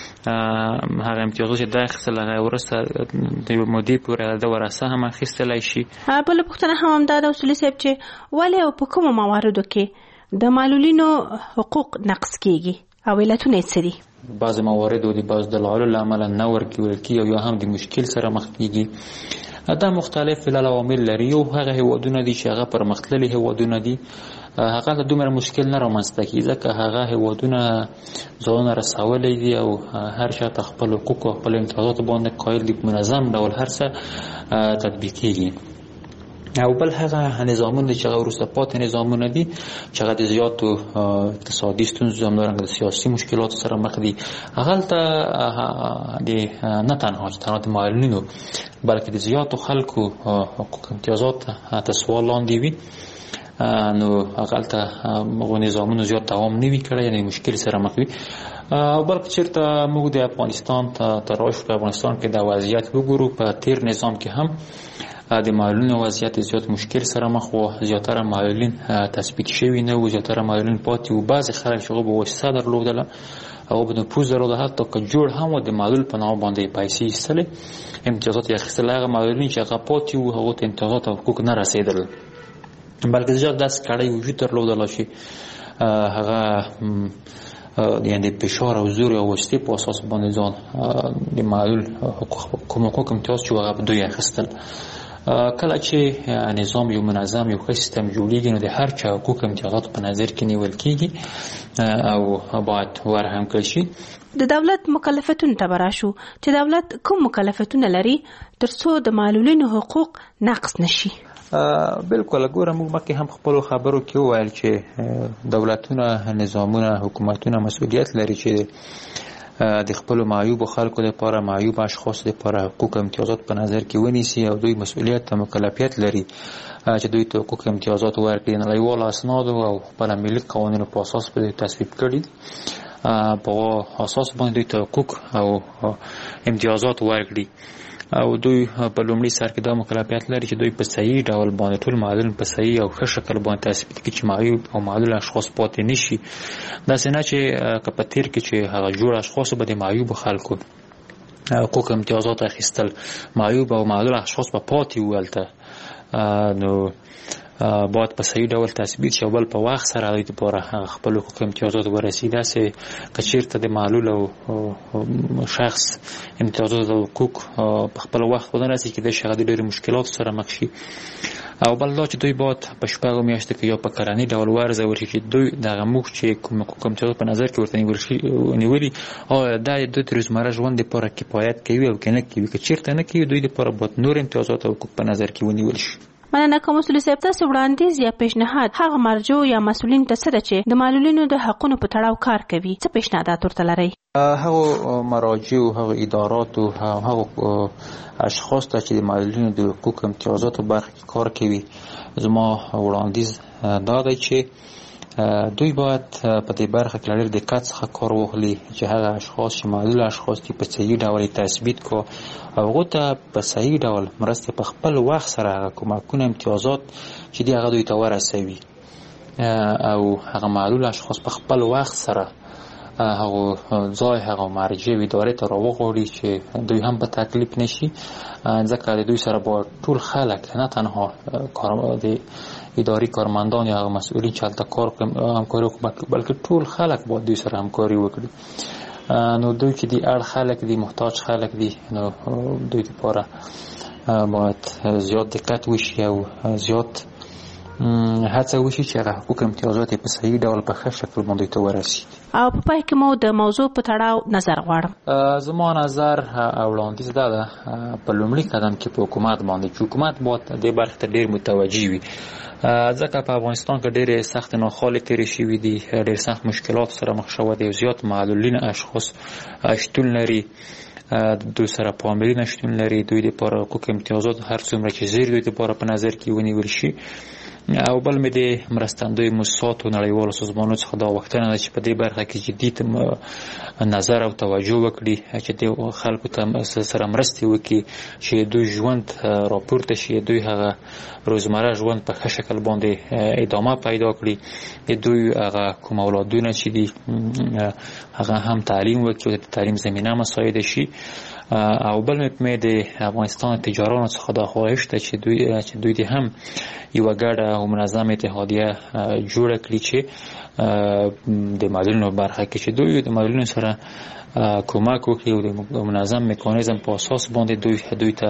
هغه امتیازات چې د اخیستل هغه ورسته د مودې پورې د ورثه هم اخیستلی شي. بله پوښتنه هم همدا ده اصولي صاحب چې ولې او په کومو مواردو کې د معلولینو حقوق نقض کیږي او علتونه یې څه دي؟ بعضې مواردو د بعض دلایلو له امله نه ورکول کېږي او یا هم د مشکل سره مخ کېږي. دا مختلف علل او عوامل لري. یو هغه هېوادونه دي چې هغه پرمختللي هېوادونه دي هغه له دومره مشکل نه رامنځته کېږي ځکه هغه هېوادونه ځانونه رسولی دي او هر چا ته خپل حقوق او خپل امتیازاتو باندې قایل دي په منظم ډول هر څه تطبیقېږي. او بل هغه نظامونه چې هغه وروسته پاتې نظامونه دي چې هغه د زیاتو اقتصادي ستونزو همدارنګه د سیاسي مشکلاتو سره مخ دي هغلته د نه تنها چې تنها د معلولینو بلکې د زیاتو خلکو حقوق امتیازات تحت سوال لاندې وي نو هغلته هغو نظامونو زیات دوام نه وي کړی یعنې مشکل سره مخ وي او بلکې چېرته موږ د افغانستان ته راشو په افغانستان کې د وضعیت وګورو په تیر نظام کې هم د معلولینو وضعیت زیات مشکل سره مخ و زیاتره معلولین تثبیت شوي نه وو زیاتره معلولین پاتې وو بعضې خلک چې هغو به وسیسه درلودله هغو به نفوذ درلوده حتی که جوړ هم و د معلول په نامه باندې پیسې ایستلې امتیازات یې اخیستل هغه معلولین چې هغه پاتې وو هغو ته امتیازات او حقوق نه رسېدل بلکې زیات داسې کړی وجود درلودله چې هغه یعنې د فشار او زور او وسیلې په اساس باندې ځان د معلول کوم حقوق امتیاز چې هغه به دوی اخیستل. کله چې نظام یو منظم یو ښه سیستم جوړیږي نو د هر چا حقوق امتیازات په نظر کې نیول کېږي او باید ورهم کړل شي. د دولت مکلفتونو ته به راشو چې دولت کوم مکلفتونه لري تر څو د معلولینو حقوق نقض نشي؟ بالکل ګوره موږ مخکې هم خپلو خبرو کې وویل چې دولتونه نظامونه حکومتونه مسؤلیت لري چې د خپلو معیوبو خلکو لپاره معیوب اشخاص لپاره حقوق امتیازات په نظر کې ونیسي او دوی مسؤلیت او مکلفیت لري چې دوی ته حقوق امتیازات ورکړي. نړیوالو اسنادو او خپل ملي قوانینو په اساس په تصویب کړي په اساس باندې دوی ته حقوق او امتیازات ورکړي او دوی په لومړي سر کې دا مکلفیت لري چې دوی په صحیح ډول باندې ټول معلول په صحیح او ښه شکل باندې تثبیت کړي چې معیوب او معلول اشخاص پاتې نشي. داسې نه چې که په تیر کې چې هغه جوړ اشخاصو به د معیوبو خلکو حقوق امتیازات اخیستل معیوب او معلول اشخاص به پاتې وو هلته نو باید په صحیح ډول تثبیت شي او بل په وخت سره دوی دپاره خپل حقوق امتیازات ورسي. داسې که چېرته د معلول او شخص امتیازات او حقوق په خپل وخت ونه رسي کېدای شي هغه د ډېرو مشکلاتو سره مخ شي. او بل دا چې دوی باید په شپږو میاشتو کې یا په کلني ډول وارزول شي چې دوی دغه موږ چې کوم حقوق امتیازات په نظر کې ورته نیولي آیا دا د دوی د روزمره ژوند دپاره کفایت کوي او که نه کوي. که چېرته نه کوي دوی دپاره باید نور امتیازات او حقوق په نظر کې ونیول شي. مننه کوم مسؤل صاحب، تاسو وړاندیز یا پیشنهاد هغه مرجو یا مسؤلین ته څه ده چې د معلولینو د حقونو په تړاو کار کوي؟ څه پیشنهادات ورته لرئ؟ هغو مراجع او هغو اداراتو هغو اشخاص ته چې د معلولینو د حقوق امتیازاتو برخه کې کار کوي زما وړاندیز دا دی چې دوی باید په دې برخه کې له ډېر دقت څخه کار واخلي چې هغه اشخاص چې معلول اشخاص دي په صحیح ډول تثبیت کو او هغو ته په صحیح ډول مرستې په خپل وخت سره هغه کومکونه امتیازات چې دي هغه دوی ته ورسوي او هغه معلول اشخاص په خپل وخت سره هغه ځای هغه مرجع ادارې ته راوغواړي چې دوی هم په تکلیف نشي ځکه د دوی سره باید ټول خلک نه تنها د اداري کارمندان یا مسؤلین چې هلته کار همکاري وکړي بلکې ټول خلک باید دوی سره همکاري وکړي. نو دوی چې دي اړ خلک دي محتاج خلک دي نو دوی دپاره باید زیات دقت وشي او زیات هڅه وشي چې هغه حقوق امتیازات په صحیح ډول په ښه شکل باندې ته ورسي. او په پای کې مو د موضوع په تړاو نظر غواړم. زما نظر او وړاندیز دا ده په لومړي قدم کې په حکومت باندې چې حکومت باید دې برخې ته ډېر متوجه وي ځکه په افغانستان کې ډېرې سختې ناخوالې تېرې شوي دي، ډېر سخت مشکلات سره مخ شوی دی، زیات معلولین اشخاص شتون لري، دوی سره پاملرنه شتون لري، دوی دپاره حقوق امتیازات هر څومره چې زیر دوی دپاره په نظر کې ونیول شي. او بل مې د مرستندوی موسساتو نړیوالو سازمانونو څخه دا غوښتنه ده چې په دې برخه کې جدي نظر او توجه وکړي چې د خلکو ته سره مرستې وکړي چې دوی ژوند راپورته شي، دوی هغه روزمره ژوند په ښه شکل باندې ادامه پیدا کړي، دوی هغه کوم اولادونه چې دي هغه هم تعلیم وکړي او د تعلیم زمینه مساعده شي. او بل مې د افغانستان تجارانو څخه دا خواهش ده چې دوی چې دوی دې هم یوه ګډه او منظم اتحادیه جوړه کړي چې د معلولینو برخه کې چې دوی د معلولینو سره کومک وکړي او د منظم میکانیزم په اساس باندې دوی دوی ته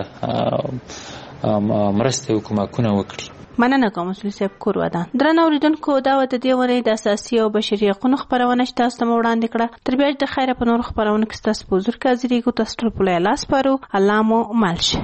مرستې او کومکونه وکړي. مننه کوم مسؤل صاحب کور ودان. درنه اوریدونکو دا وته دی ورې د اساسي او بشري حقوقو خبرونه چې تاسو ته وړاندې کړه. تر بیا د خیره په نور خبرونه کې تاسو په حضور کې حاضرې کو تاسو ټول په لاس پرو الله مو مالشه.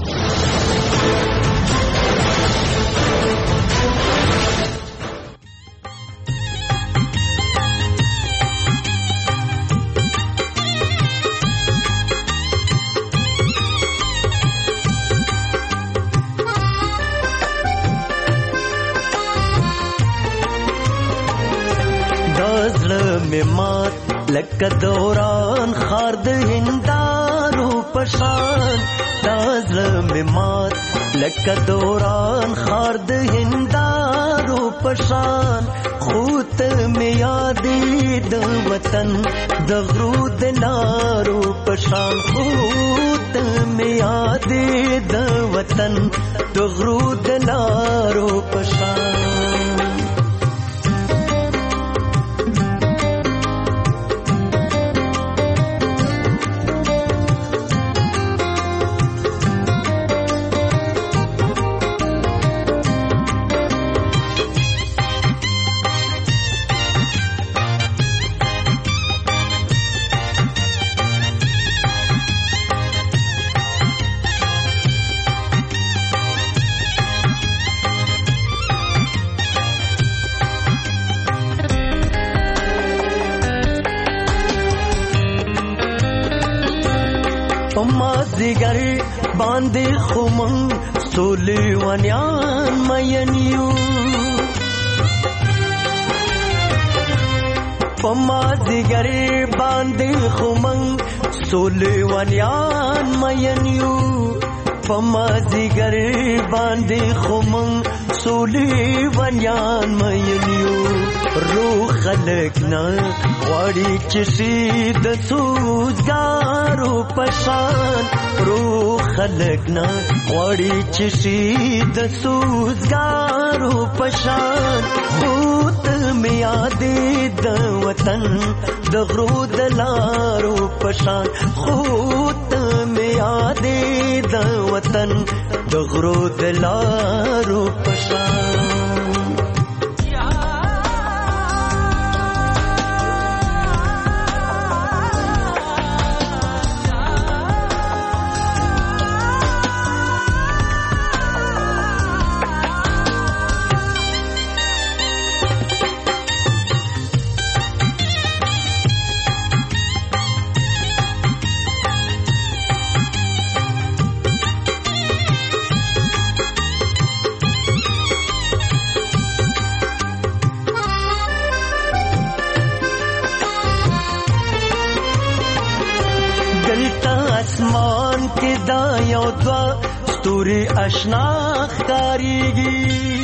مات لکه دوران خار د هندارو پشان دازله می مات لکه دوران خار د هندارو پشان خوت می یادې د وطن د غرو د لارو پشان خوت می یادې د وطن د غرو د لارو پشان پمازګر باندې خمن سولې ونیان مینیو پمازګر باندې خمن سولې ونیان مینیو پمازګر باندې خمن سولې ونیان مینیو روح خلق نه غواړي چې شي د سوزګارو پشان روح خلق نه غواړي چې شي د سوزګارو پشان خود مې یادې د وطن د غرو د لارو پشان خود مې یادې د وطن د غرو د لارو پشان آسمان کې دا یو دوا ستوري آشنا ښکاریږي